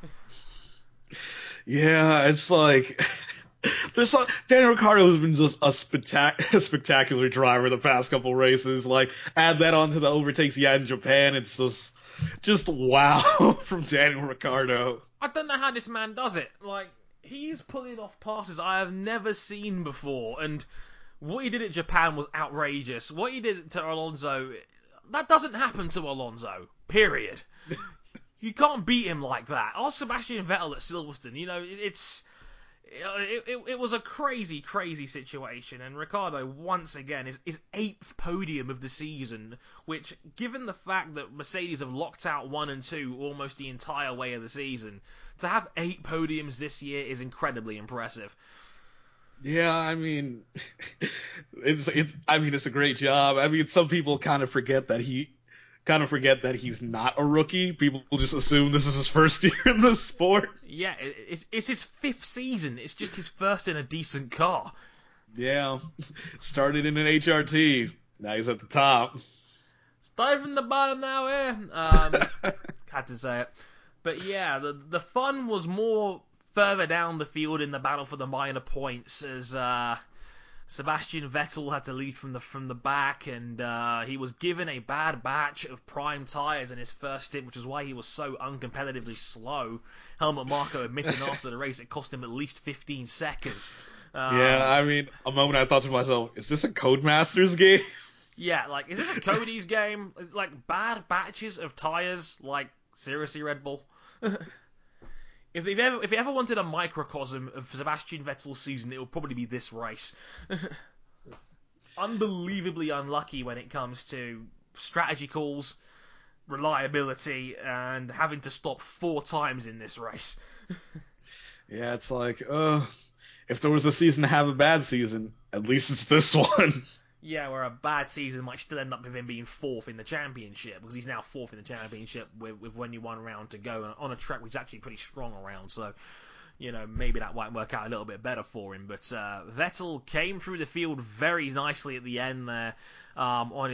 Yeah, it's like Daniel Ricciardo has been just a spectacular driver the past couple races. Like, add that onto the overtakes he had in Japan, it's just wow from Daniel Ricciardo. I don't know how this man does it. Like, he's pulling off passes I have never seen before, and what he did at Japan was outrageous. What he did to Alonso, that doesn't happen to Alonso, period. You can't beat him like that. Ask Sebastian Vettel at Silverstone. You know, it was a crazy, crazy situation, and Ricciardo, once again, is his 8th podium of the season, which, given the fact that Mercedes have locked out 1 and 2 almost the entire way of the season, to have 8 podiums this year is incredibly impressive. Yeah, I mean, it's a great job. I mean, some people kind of forget that he's not a rookie. People just assume this is his first year in the sport. Yeah, it's his 5th season. It's just his first in a decent car. Yeah, started in an HRT. Now he's at the top. Started from the bottom now, had to say it. But yeah, the fun was more further down the field in the battle for the minor points, as Sebastian Vettel had to lead from the back, and he was given a bad batch of prime tyres in his first stint, which is why he was so uncompetitively slow. Helmut Marko admitted after the race it cost him at least 15 seconds. Yeah, I mean, a moment I thought to myself, is this a Codemasters game? Yeah, like, is this a Cody's game? It's like bad batches of tyres, like, seriously, Red Bull? If you ever wanted a microcosm of Sebastian Vettel's season, it would probably be this race. Unbelievably unlucky when it comes to strategy calls, reliability, and having to stop 4 times in this race. Yeah, it's like, if there was a season to have a bad season, at least it's this one. Yeah, where a bad season might still end up with him being 4th in the championship, because he's now 4th in the championship with only 1 round to go, on a track which is actually pretty strong around, so, you know, maybe that might work out a little bit better for him. But Vettel came through the field very nicely at the end there, on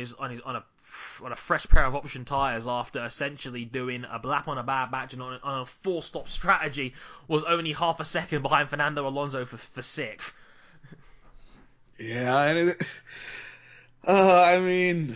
a fresh pair of option tyres, after essentially doing a lap on a bad batch and on a 4-stop strategy, was only half a second behind Fernando Alonso for 6th. Yeah, and I mean,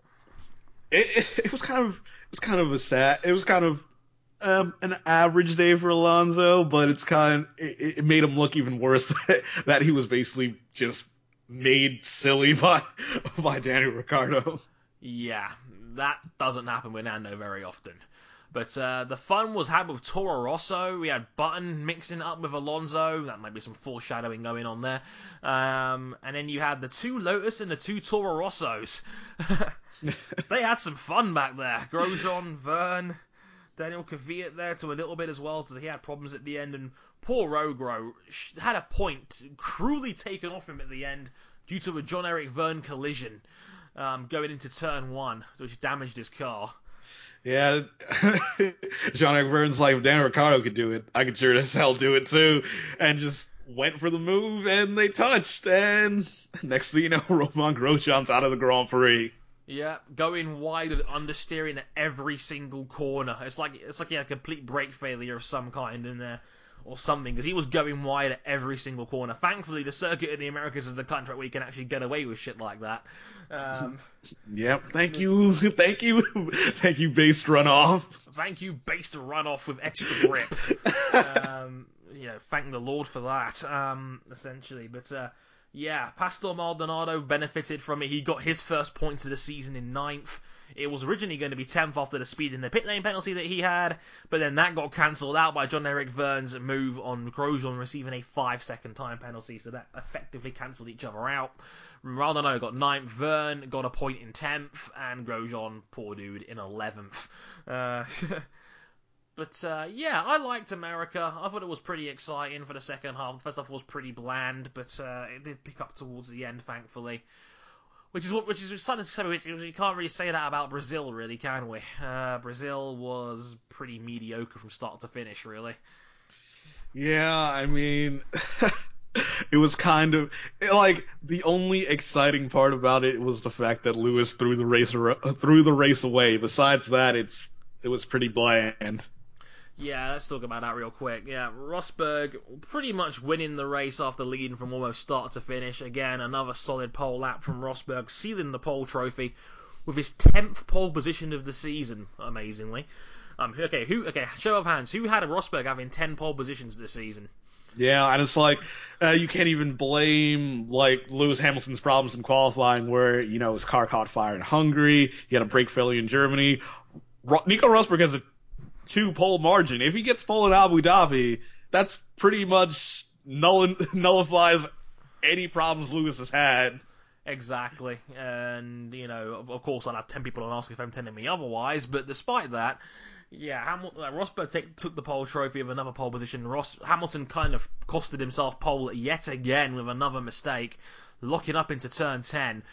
it was kind of an average day for Alonso, but it made him look even worse that he was basically just made silly by Daniel Ricciardo. Yeah, that doesn't happen with Nando very often. But the fun was had with Toro Rosso. We had Button mixing it up with Alonso. That might be some foreshadowing going on there. And then you had the two Lotus and the two Toro Rossos. They had some fun back there. Grosjean, Verne, Daniel Kvyat there to a little bit as well, so he had problems at the end, and poor Rogro had a point cruelly taken off him at the end due to a John-Eric Verne collision going into turn 1, which damaged his car. Yeah, Jean-Eric Verne's like, if Dan Ricciardo could do it, I could sure as hell do it too, and just went for the move, and they touched, and next thing you know, Romain Grosjean's out of the Grand Prix. Yeah, going wide and understeering at every single corner. It's like he had a complete brake failure of some kind in there, or something, because he was going wide at every single corner. Thankfully, the circuit in the Americas is the country where you can actually get away with shit like that. Yep, thank you, based runoff. Thank you, based runoff with extra grip. Thank the Lord for that, essentially. But, yeah, Pastor Maldonado benefited from it. He got his first points of the season in 9th. It was originally going to be 10th after the speed in the pit lane penalty that he had, but then that got cancelled out by John-Eric Verne's move on Grosjean receiving a 5-second time penalty, so that effectively cancelled each other out. Maldonado got 9th, Verne got a point in 10th, and Grosjean, poor dude, in 11th. But, yeah, I liked America. I thought it was pretty exciting for the second half. The first half was pretty bland, but it did pick up towards the end, thankfully. Which is something to say. You can't really say that about Brazil, really, can we? Brazil was pretty mediocre from start to finish, really. Yeah, I mean, it was kind of like the only exciting part about it was the fact that Lewis threw the race away. Besides that, it was pretty bland. Yeah, let's talk about that real quick. Yeah, Rosberg pretty much winning the race after leading from almost start to finish. Again, another solid pole lap from Rosberg, sealing the pole trophy with his 10th pole position of the season, amazingly. Show of hands, who had a Rosberg having 10 pole positions this season? Yeah, and it's like, you can't even blame, like, Lewis Hamilton's problems in qualifying where, his car caught fire in Hungary, he had a brake failure in Germany. Nico Rosberg has a 2-pole margin. If he gets pole in Abu Dhabi, that's pretty much nullifies any problems Lewis has had. Exactly. And, of course I'll have 10 people and ask if I'm telling me otherwise, but despite that, yeah, Rosberg took the pole trophy of another pole position. Hamilton kind of costed himself pole yet again with another mistake, locking up into turn 10.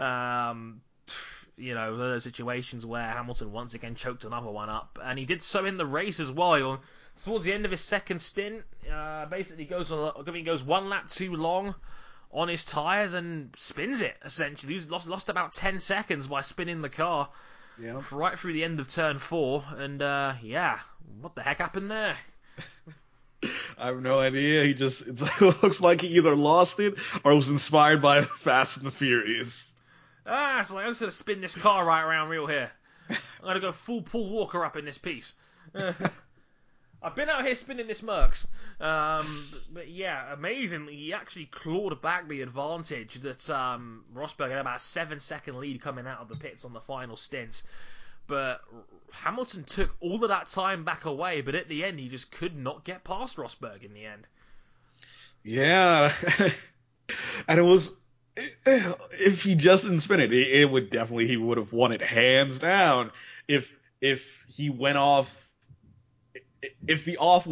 Those situations where Hamilton once again choked another one up, and he did so in the race as well. Towards the end of his second stint, basically goes one lap too long on his tyres and spins it, essentially. He's lost about 10 seconds by spinning the car. Yeah. Right through the end of turn 4, and what the heck happened there? I have no idea. It looks like he either lost it or was inspired by Fast and the Furious. It's like, I'm just going to spin this car right around real here. I'm going to go full Paul Walker up in this piece. I've been out here spinning this Mercs. But yeah, amazingly, he actually clawed back the advantage that Rosberg had about a 7-second lead coming out of the pits on the final stints. But Hamilton took all of that time back away, but at the end, he just could not get past Rosberg in the end. Yeah. And it was, if he just didn't spin it, he would have won it hands down. If he went off, if the off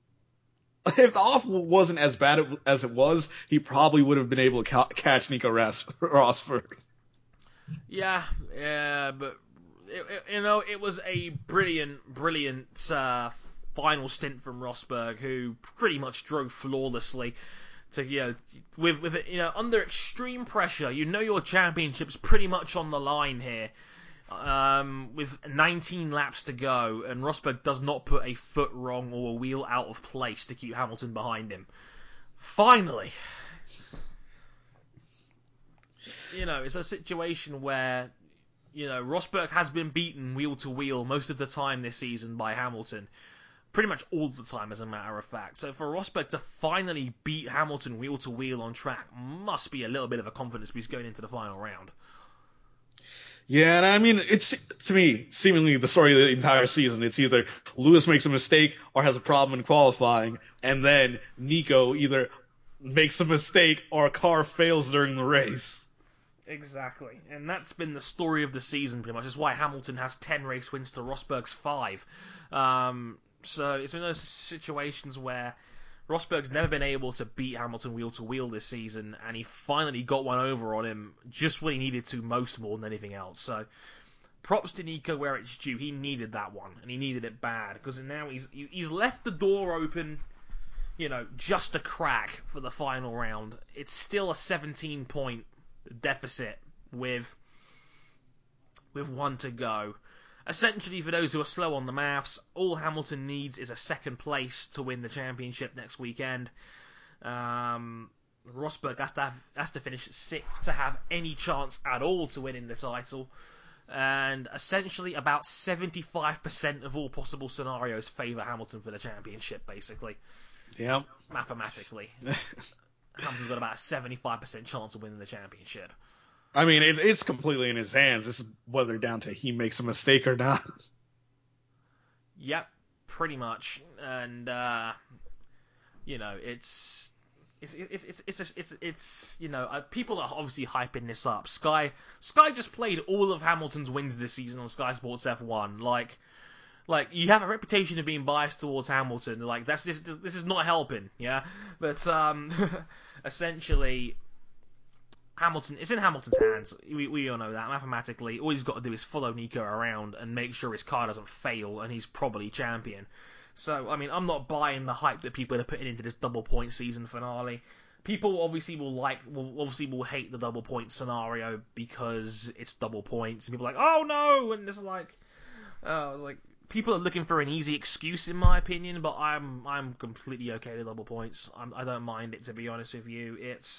wasn't as bad as it was, he probably would have been able to catch Nico Rosberg. Yeah, but it was a brilliant final stint from Rosberg, who pretty much drove flawlessly. With under extreme pressure, your championship's pretty much on the line here. With 19 laps to go, and Rosberg does not put a foot wrong or a wheel out of place to keep Hamilton behind him. Finally! It's a situation where, Rosberg has been beaten wheel to wheel most of the time this season by Hamilton. Pretty much all the time, as a matter of fact. So for Rosberg to finally beat Hamilton wheel to wheel on track must be a little bit of a confidence boost going into the final round. Yeah, and I mean, it's, to me, seemingly the story of the entire season. It's either Lewis makes a mistake or has a problem in qualifying, and then Nico either makes a mistake or a car fails during the race. Exactly, and that's been the story of the season pretty much. That's why Hamilton has 10 race wins to Rosberg's 5. So it's been those situations where Rosberg's never been able to beat Hamilton wheel to wheel this season, and he finally got one over on him just when he needed to most more than anything else. So props to Nico where it's due. He needed that one, and he needed it bad, because now he's left the door open, just a crack for the final round. It's still a 17-point deficit with one to go. Essentially, for those who are slow on the maths, all Hamilton needs is a second place to win the championship next weekend. Rosberg has to finish 6th to have any chance at all to winning the title. And essentially, about 75% of all possible scenarios favour Hamilton for the championship, basically. Yeah. Mathematically. Hamilton's got about a 75% chance of winning the championship. I mean, it's completely in his hands. This is whether down to he makes a mistake or not. Yep, pretty much. And it's people are obviously hyping this up. Sky just played all of Hamilton's wins this season on Sky Sports F1. Like you have a reputation of being biased towards Hamilton. Like this is not helping. Yeah, but essentially, it's in Hamilton's hands. We all know that mathematically. All he's got to do is follow Nico around and make sure his car doesn't fail, and he's probably champion. So, I mean, I'm not buying the hype that people are putting into this double point season finale. People obviously will hate the double point scenario because it's double points, and people are like, oh no, and it's like, people are looking for an easy excuse, in my opinion. But I'm completely okay with double points. I don't mind it, to be honest with you.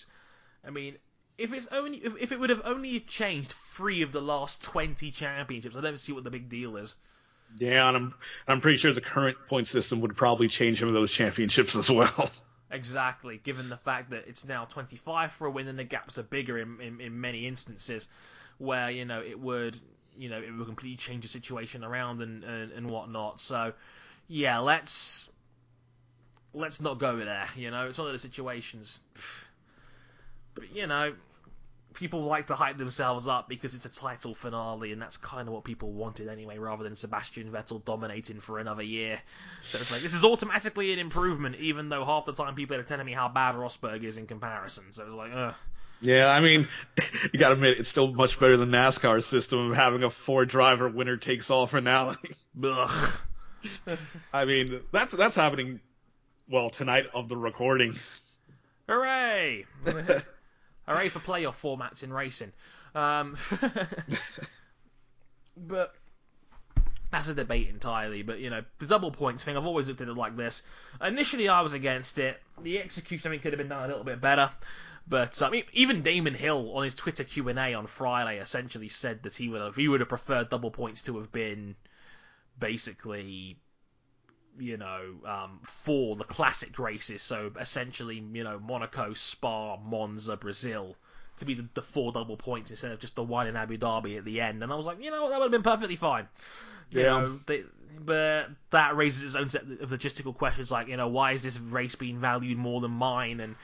If it would have only changed 3 of the last 20 championships, I don't see what the big deal is. Yeah, and I'm pretty sure the current point system would probably change some of those championships as well. Exactly, given the fact that it's now 25 for a win and the gaps are bigger in many instances, where it would completely change the situation around and whatnot. So yeah, let's not go there. It's one of those situations. But people like to hype themselves up because it's a title finale, and that's kind of what people wanted anyway, rather than Sebastian Vettel dominating for another year. So it's like, this is automatically an improvement, even though half the time people are telling me how bad Rosberg is in comparison. So it's like, ugh. Yeah, I mean, you gotta admit, it's still much better than NASCAR's system of having a 4-driver winner-takes-all finale. Ugh. I mean, that's happening, well, tonight of the recording. Hooray! Hooray for playoff formats in racing. But that's a debate entirely. But, the double points thing, I've always looked at it like this. Initially, I was against it. The execution, could have been done a little bit better. But even Damon Hill on his Twitter Q&A on Friday essentially said that he would have preferred double points to have been basically, for the classic races. So essentially, Monaco, Spa, Monza, Brazil, to be the 4 double points instead of just the 1 in Abu Dhabi at the end. And I was like, that would have been perfectly fine. But that raises its own set of logistical questions, like, why is this race being valued more than mine? And,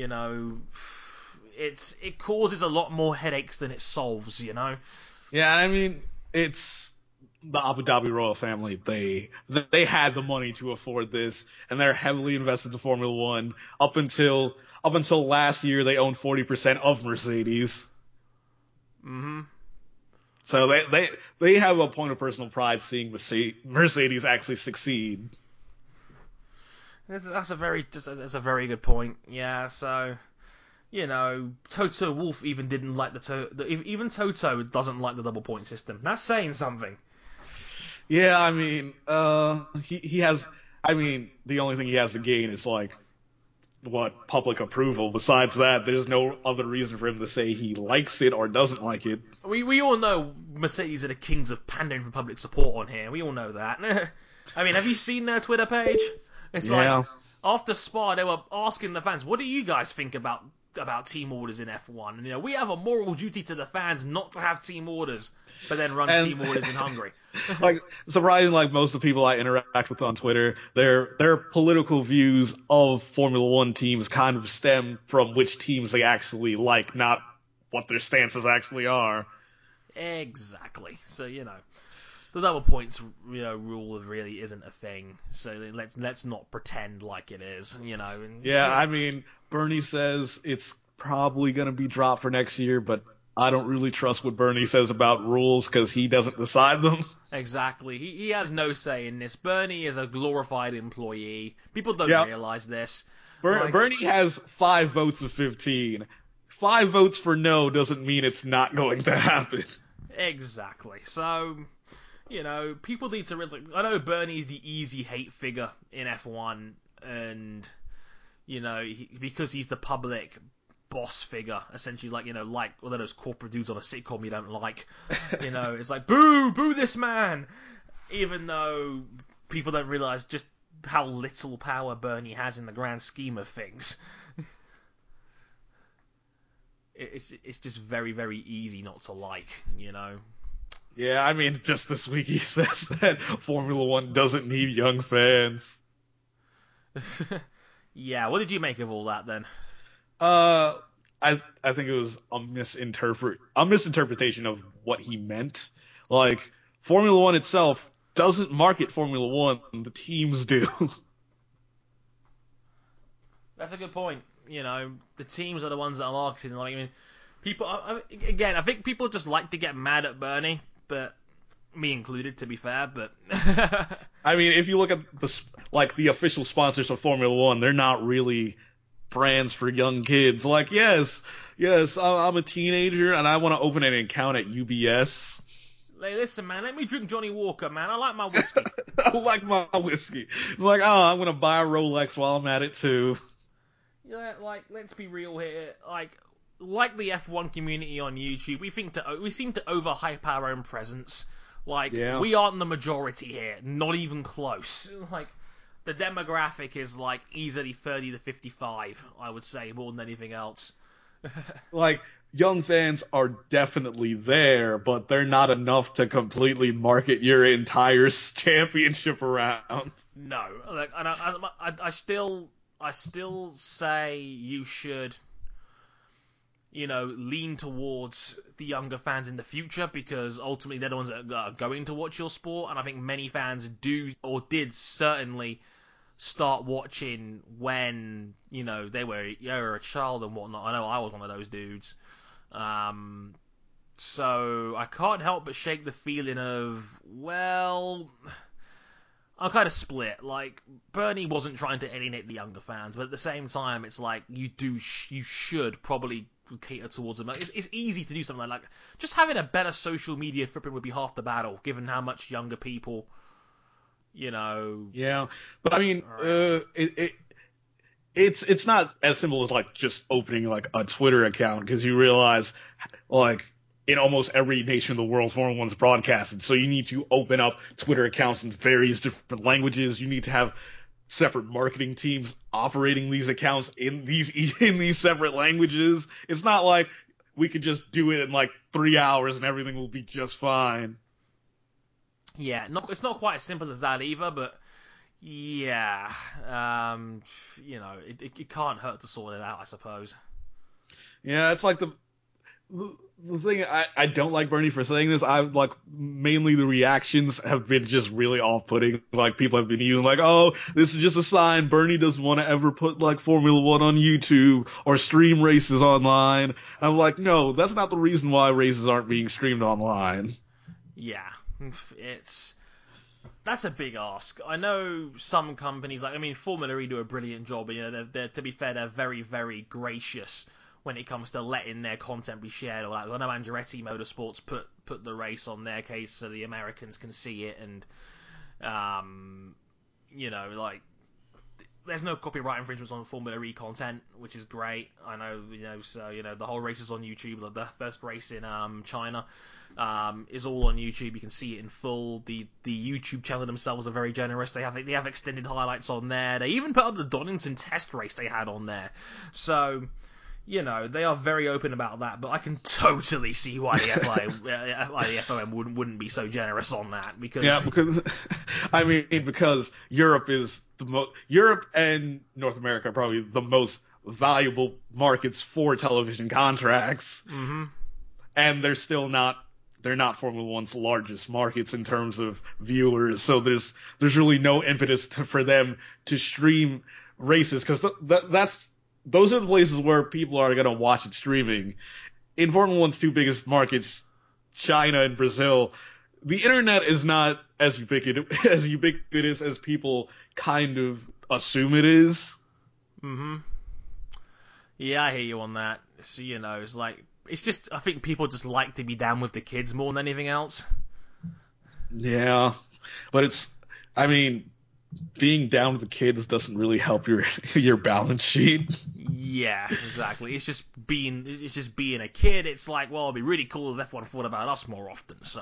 it causes a lot more headaches than it solves, Yeah, I mean, it's the Abu Dhabi royal family. They had the money to afford this, and they're heavily invested in Formula One. Up until last year, they owned 40% of Mercedes. Mm-hmm. So they have a point of personal pride seeing Mercedes actually succeed. That's a very good point. Yeah, so Toto Wolff even didn't like even Toto doesn't like the double point system. That's saying something. Yeah, I mean, he has. I mean, the only thing he has to gain is public approval. Besides that, there's no other reason for him to say he likes it or doesn't like it. We all know Mercedes are the kings of pandering for public support on here. We all know that. I mean, have you seen their Twitter page? It's like, after Spa, they were asking the fans, what do you guys think about about team orders in F1. And, we have a moral duty to the fans not to have team orders, but then runs team orders in Hungary. Like, surprising, like most of the people I interact with on Twitter, their political views of Formula One teams kind of stem from which teams they actually like, not what their stances actually are. Exactly. So, the double points, rule really isn't a thing. So let's not pretend like it is, And, yeah, I mean, Bernie says it's probably going to be dropped for next year, but I don't really trust what Bernie says about rules because he doesn't decide them. Exactly. He has no say in this. Bernie is a glorified employee. People don't realize this. Bernie has 5 votes of 15. 5 votes for no doesn't mean it's not going to happen. Exactly. So, people need to realize. I know Bernie's the easy hate figure in F1, and because he's the public boss figure, essentially, like one of those corporate dudes on a sitcom you don't like. It's like boo this man, even though people don't realize just how little power Bernie has in the grand scheme of things. It's just very, very easy not to like. Yeah, I mean, just this week he says that Formula One doesn't need young fans. Yeah, what did you make of all that then? I think it was a misinterpretation of what he meant. Like, Formula One itself doesn't market Formula One, the teams do. That's a good point. The teams are the ones that are marketing. Like, I mean, people. Again, I think people just like to get mad at Bernie, but me included, to be fair. But I mean, if you look at the official sponsors of Formula One, they're not really brands for young kids. Like, yes, I'm a teenager and I want to open an account at UBS. Hey, listen, man, let me drink Johnny Walker, man. I like my whiskey. I like my whiskey. It's like, I'm going to buy a Rolex while I'm at it, too. Yeah, like, let's be real here. Like the F1 community on YouTube, we seem to overhype our own presence. Like, we aren't the majority here. Not even close. Like, the demographic is, like, easily 30 to 55, I would say, more than anything else. Like, young fans are definitely there, but they're not enough to completely market your entire championship around. No. Like, and I still say you should, lean towards the younger fans in the future, because ultimately they're the ones that are going to watch your sport, and I think many fans do, or did certainly, start watching when, they were a child and whatnot. I know I was one of those dudes. So I can't help but shake the feeling of, well, I'm kind of split. Like, Bernie wasn't trying to alienate the younger fans, but at the same time, it's like, you should probably cater towards them. Like, it's easy to do something like just having a better social media footprint would be half the battle, given how much younger people, Yeah, but I mean, it's not as simple as like just opening like a Twitter account, because you realize, like, in almost every nation of the world, Formula One's broadcasted. So you need to open up Twitter accounts in various different languages. You need to have separate marketing teams operating these accounts in these separate languages. It's not like we could just do it in like 3 hours and everything will be just fine. Yeah, it's not quite as simple as that either, but yeah, it can't hurt to sort it out, I suppose. Yeah, it's like the thing, I don't like Bernie for saying this. I like, mainly the reactions have been just really off-putting. Like, people have been using like, oh, this is just a sign Bernie doesn't want to ever put like Formula One on YouTube or stream races online. I'm like, no, that's not the reason why races aren't being streamed online. Yeah, that's a big ask. I know some companies, Formula E do a brilliant job. They're to be fair, they're very, very gracious when it comes to letting their content be shared. Or like, I know Andretti Motorsports put the race on their case so the Americans can see it, and there's no copyright infringements on Formula E content, which is great. I know, so the whole race is on YouTube. The first race in China is all on YouTube. You can see it in full. The YouTube channel themselves are very generous. They have extended highlights on there. They even put up the Donington test race they had on there. So, they are very open about that, but I can totally see why the FOM wouldn't be so generous on that, because Yeah, because I mean, because Europe is Europe and North America are probably the most valuable markets for television contracts, and they're not Formula One's largest markets in terms of viewers. So there's really no impetus for them to stream races, because those are the places where people are going to watch it streaming. In Formula One's two biggest markets, China and Brazil, the internet is not as ubiquitous as people kind of assume it is. Yeah, I hear you on that. So, it's like, it's just, I think people just like to be down with the kids more than anything else. Yeah, but I mean, being down with the kids doesn't really help your balance sheet. Yeah, exactly. It's just being a kid. It's like, well, it'd be really cool if F1 thought about us more often. So,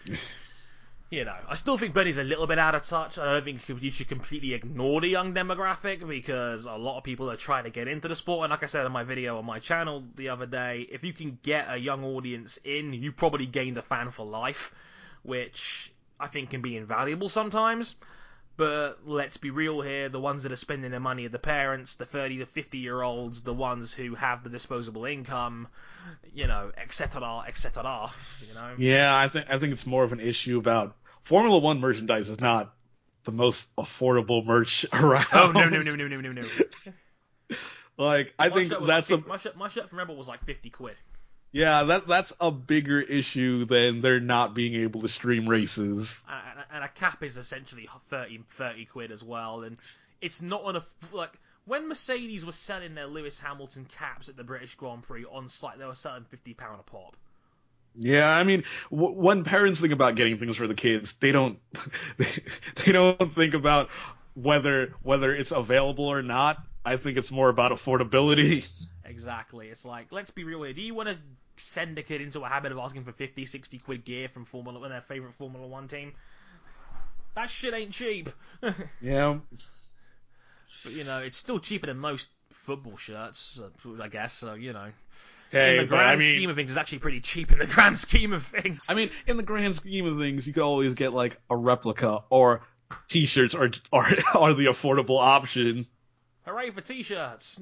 I still think Bernie's a little bit out of touch. I don't think you should completely ignore the young demographic, because a lot of people are trying to get into the sport. And like I said in my video on my channel the other day, if you can get a young audience in, you've probably gained a fan for life, which I think can be invaluable sometimes. But let's be real here, the ones that are spending their money are the parents, the 30 to 50-year-olds, the ones who have the disposable income, etc., etc., Yeah, I think it's more of an issue about Formula One merchandise is not the most affordable merch around. Oh, no. Like, I think that's my shirt from Rebel was like 50 quid. Yeah, that's a bigger issue than they're not being able to stream races. And a cap is essentially 30 quid as well, and it's not like, when Mercedes was selling their Lewis Hamilton caps at the British Grand Prix on site, they were selling £50 a pop. Yeah, I mean, when parents think about getting things for the kids, they don't they don't think about whether it's available or not. I think it's more about affordability. Exactly. It's like, let's be real here. Do you want to send a kid into a habit of asking for 50, 60 quid gear from their favourite Formula One team? That shit ain't cheap. Yeah. But, it's still cheaper than most football shirts, I guess, so, Hey, in the grand scheme of things, it's actually pretty cheap in the grand scheme of things. I mean, in the grand scheme of things, you could always get, like, a replica, or T-shirts are the affordable option. Hooray for T-shirts!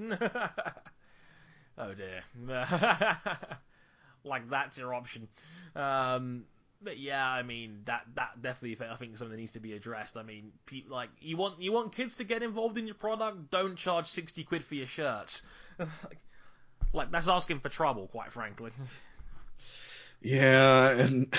Oh dear. Like, that's your option. But yeah, I mean, that definitely, I think, something that needs to be addressed. I mean, you want kids to get involved in your product, don't charge 60 quid for your shirts. Like, that's asking for trouble, quite frankly. Yeah, and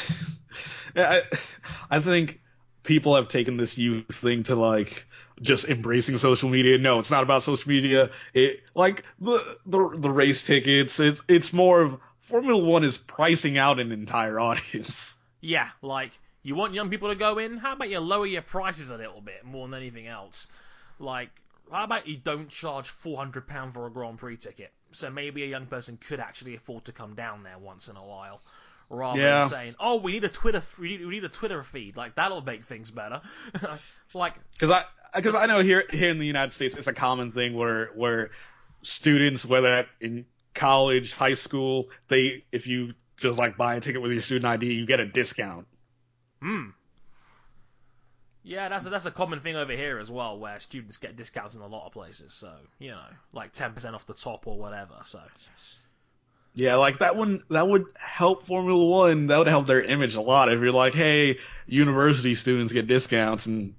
I think people have taken this youth thing to, like, just embracing social media. No, it's not about social media. Like the race tickets, it's more of Formula One is pricing out an entire audience. Yeah, like, you want young people to go in? How about you lower your prices a little bit more than anything else? Like, how about you don't charge £400 for a Grand Prix ticket? So maybe a young person could actually afford to come down there once in a while, rather than saying, "Oh, we need a Twitter feed." Like, that'll make things better. Like, because I know here in the United States, it's a common thing where students, whether in college, high school, if you just, like, buy a ticket with your student ID, you get a discount. Yeah, that's a common thing over here as well, where students get discounts in a lot of places. So, like 10% off the top or whatever. So, yeah, like, that would help Formula One. That would help their image a lot if you're like, hey, university students get discounts, and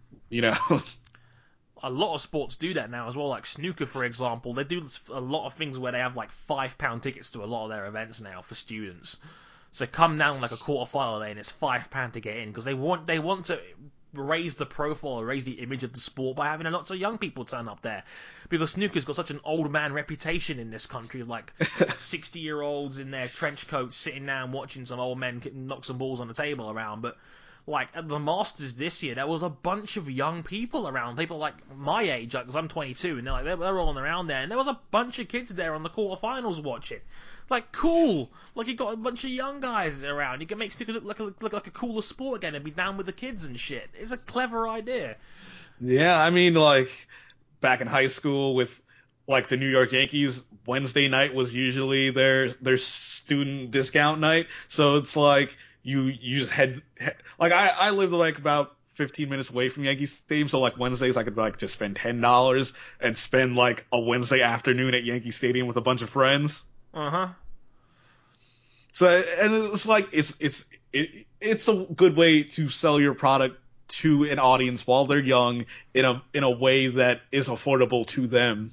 a lot of sports do that now as well. Like snooker, for example, they do a lot of things where they have like £5 tickets to a lot of their events now for students. So come down like a quarter-final day, and it's £5 to get in, because they want to raise the profile, raise the image of the sport by having lots of young people turn up there. Because snooker's got such an old man reputation in this country, of like 60-year-olds in their trench coats sitting down watching some old men knock some balls on the table around. But like at the Masters this year, there was a bunch of young people around, people like my age, like, because I'm 22, and they're rolling around there, and there was a bunch of kids there on the quarterfinals watching. Like, cool. Like, you got a bunch of young guys around. You can make snooker look like a cooler sport again and be down with the kids and shit. It's a clever idea. Yeah, I mean, like, back in high school with like the New York Yankees, Wednesday night was usually their student discount night. So it's like you just like I lived like about 15 minutes away from Yankee Stadium, so like Wednesdays I could like just spend $10 and spend like a Wednesday afternoon at Yankee Stadium with a bunch of friends. Uh-huh. So and it's like it's a good way to sell your product to an audience while they're young in a way that is affordable to them.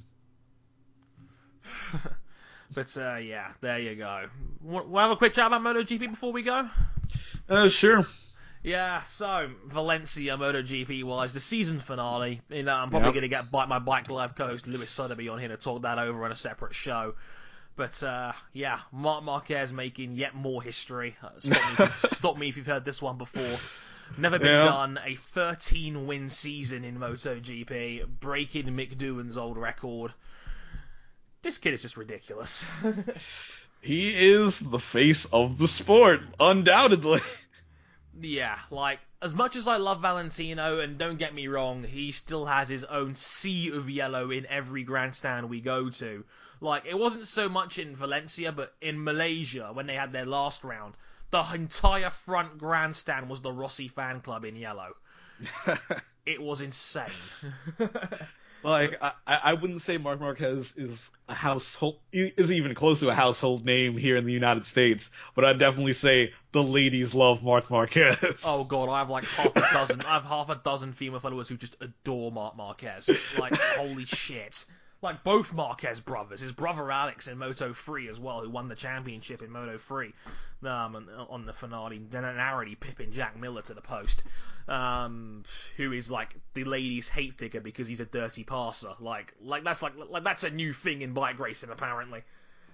But yeah, there you go. We'll have a quick chat about MotoGP before we go. Sure. Yeah, so Valencia MotoGP wise, the season finale. You know, I'm probably going to get my Bike Live co-host Lewis Sotheby on here to talk that over on a separate show. But yeah, Marc Marquez making yet more history. Stop me if you've heard this one before. Never been done. A 13-win season in MotoGP, breaking Mick Doohan's old record. This kid is just ridiculous. He is the face of the sport, undoubtedly. Yeah, like, as much as I love Valentino, and don't get me wrong, he still has his own sea of yellow in every grandstand we go to. Like, it wasn't so much in Valencia, but in Malaysia, when they had their last round, the entire front grandstand was the Rossi fan club in yellow. It was insane. Like, I wouldn't say Marc Marquez is even close to a household name here in the United States, but I'd definitely say the ladies love Marc Marquez. Oh god, I have like half a dozen female followers who just adore Marc Marquez. Like, holy shit. Like, both Marquez brothers, his brother Alex in Moto3 as well, who won the championship in Moto3 on the finale, then narrowly pipping Jack Miller to the post, who is like the ladies' hate figure because he's a dirty passer. Like that's a new thing in bike racing apparently.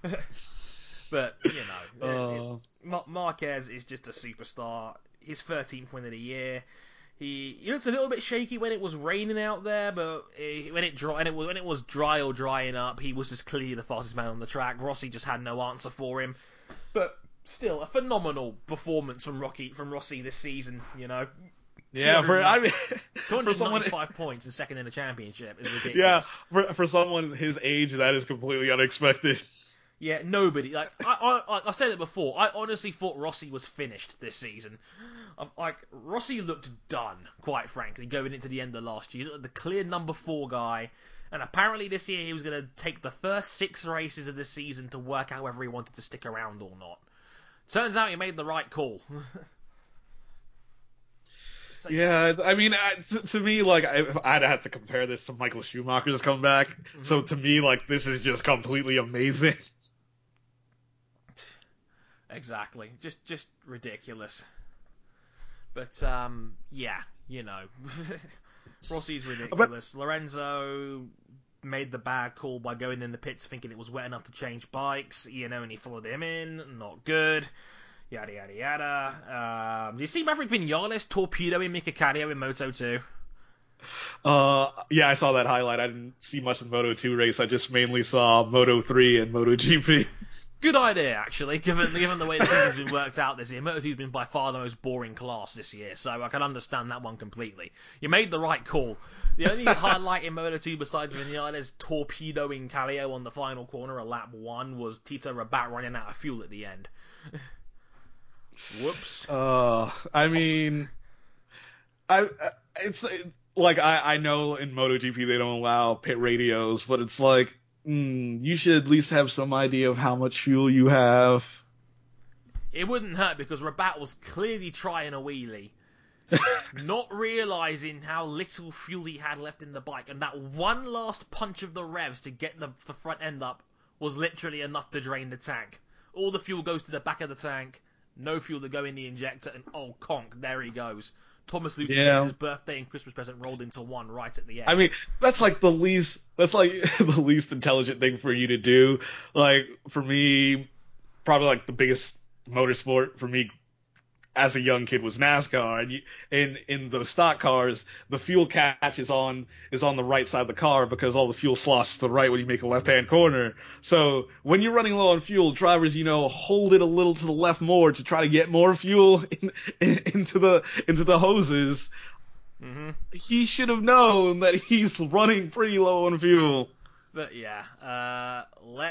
But you know, Marquez is just a superstar. His 13th win of the year. He looked a little bit shaky when it was raining out there, but when it was dry or drying up, he was just clearly the fastest man on the track. Rossi just had no answer for him, but still a phenomenal performance from Rossi this season. You know, yeah, 295 points and second in the championship is ridiculous. Yeah, for someone his age, that is completely unexpected. Yeah, nobody. Like I said it before. I honestly thought Rossi was finished this season. Like, Rossi looked done, quite frankly, going into the end of last year. He looked like the clear number 4 guy, and apparently this year he was going to take the first 6 races of the season to work out whether he wanted to stick around or not. Turns out he made the right call. So, yeah, I mean, to me, like, I'd have to compare this to Michael Schumacher's comeback. Mm-hmm. So to me, like, this is just completely amazing. Exactly. Just ridiculous. But, yeah, you know. Rossi's ridiculous. Lorenzo made the bad call by going in the pits thinking it was wet enough to change bikes. And he followed him in. Not good. Yada, yada, yada. Do you see Maverick Vinales torpedoing Mika Kallio in Moto 2? Yeah, I saw that highlight. I didn't see much of the Moto 2 race. I just mainly saw Moto 3 and Moto GP. Good idea, actually, given the way the season's been worked out this year. Moto2's been by far the most boring class this year, so I can understand that one completely. You made the right call. The only highlight in Moto2 besides Vinales torpedoing Kallio on the final corner at lap 1 was Tito Rabat running out of fuel at the end. Whoops. I mean, it's like I know in MotoGP they don't allow pit radios, but it's like, you should at least have some idea of how much fuel you have. It wouldn't hurt because Rabat was clearly trying a wheelie, not realising how little fuel he had left in the bike, and that one last punch of the revs to get the front end up was literally enough to drain the tank. All the fuel goes to the back of the tank, no fuel to go in the injector, and oh, conk, there he goes. Thomas Lutz's birthday and Christmas present rolled into one right at the end. I mean, that's like the least intelligent thing for you to do. Like, for me, probably like the biggest motorsport for me as a young kid was NASCAR. And in the stock cars, the fuel catch is on the right side of the car because all the fuel slots to the right when you make a left-hand corner. So when you're running low on fuel, drivers, hold it a little to the left more to try to get more fuel into the hoses. Mm-hmm. He should have known that he's running pretty low on fuel. But yeah,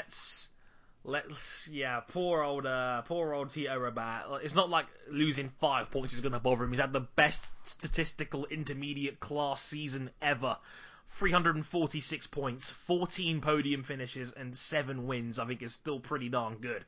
poor old Tito Rabat. It's not like losing 5 points is going to bother him. He's had the best statistical intermediate class season ever. 346 points, 14 podium finishes, and 7 wins. I think is still pretty darn good.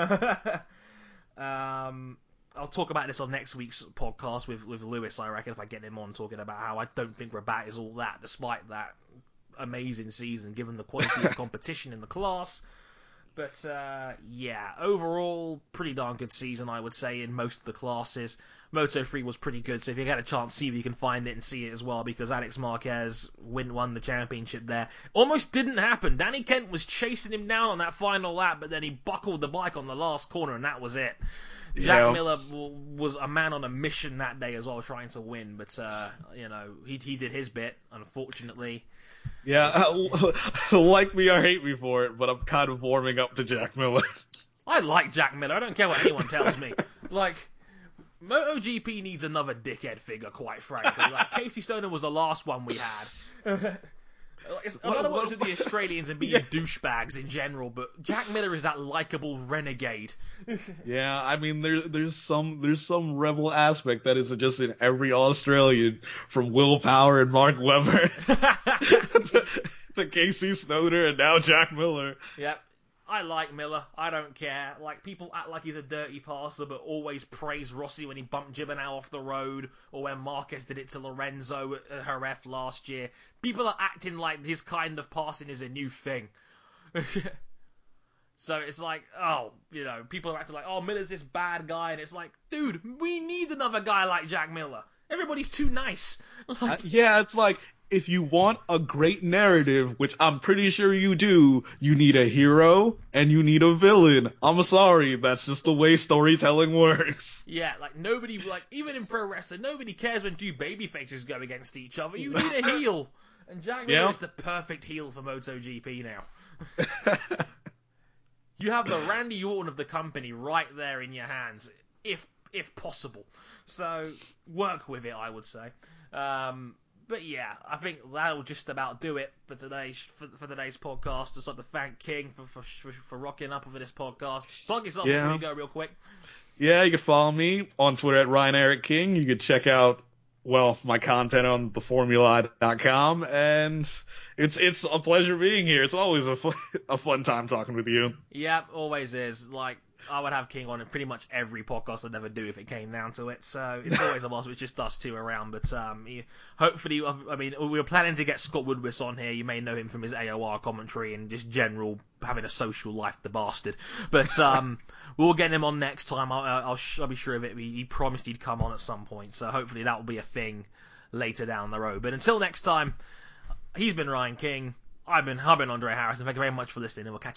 I'll talk about this on next week's podcast with Lewis, I reckon, if I get him on, talking about how I don't think Rabat is all that, despite that amazing season, given the quality of competition in the class. But, yeah, overall, pretty darn good season, I would say, in most of the classes. Moto3 was pretty good, so if you get a chance, see if you can find it and see it as well, because Alex Marquez won the championship there. Almost didn't happen. Danny Kent was chasing him down on that final lap, but then he buckled the bike on the last corner, and that was it. Jack Miller was a man on a mission that day as well, trying to win, but, he did his bit, unfortunately. Yeah, like me or hate me for it, but I'm kind of warming up to Jack Miller. I like Jack Miller. I don't care what anyone tells me. Like, MotoGP needs another dickhead figure, quite frankly. Like, Casey Stoner was the last one we had. I don't know what it was with the Australians and being douchebags in general, but Jack Miller is that likable renegade. Yeah, I mean, there's some rebel aspect that is just in every Australian, from Will Power and Mark Webber to Casey Stoner and now Jack Miller. Yep. I like Miller. I don't care. Like, people act like he's a dirty passer, but always praise Rossi when he bumped Gibernau off the road, or when Marquez did it to Lorenzo at Jerez last year. People are acting like his kind of passing is a new thing. So it's like, people are acting like, oh, Miller's this bad guy, and it's like, dude, we need another guy like Jack Miller. Everybody's too nice. It's like, if you want a great narrative, which I'm pretty sure you do, you need a hero and you need a villain. I'm sorry, that's just the way storytelling works. Yeah, like nobody, like even in pro wrestling, nobody cares when two baby faces go against each other. You need a heel, and Jack Miller is the perfect heel for MotoGP now. You have the Randy Orton of the company right there in your hands, if possible. So work with it, I would say. But yeah, I think that'll just about do it for today's podcast. Just like to thank King for rocking up over this podcast. Plug yourself before you go real quick. Yeah, you can follow me on Twitter at Ryan Eric King. You can check out my content on theformula.com, and it's a pleasure being here. It's always a fun time talking with you. Yeah, always is. Like, I would have King on in pretty much every podcast I'd ever do if it came down to it. So it's always a loss. It's just us two around. But hopefully, I mean, we were planning to get Scott Woodward on here. You may know him from his AOR commentary and just general having a social life, the bastard. But we'll get him on next time. I'll be sure of it. He promised he'd come on at some point. So hopefully that will be a thing later down the road. But until next time, he's been Ryan King. I've been Andre Harrison. Thank you very much for listening, and we'll catch you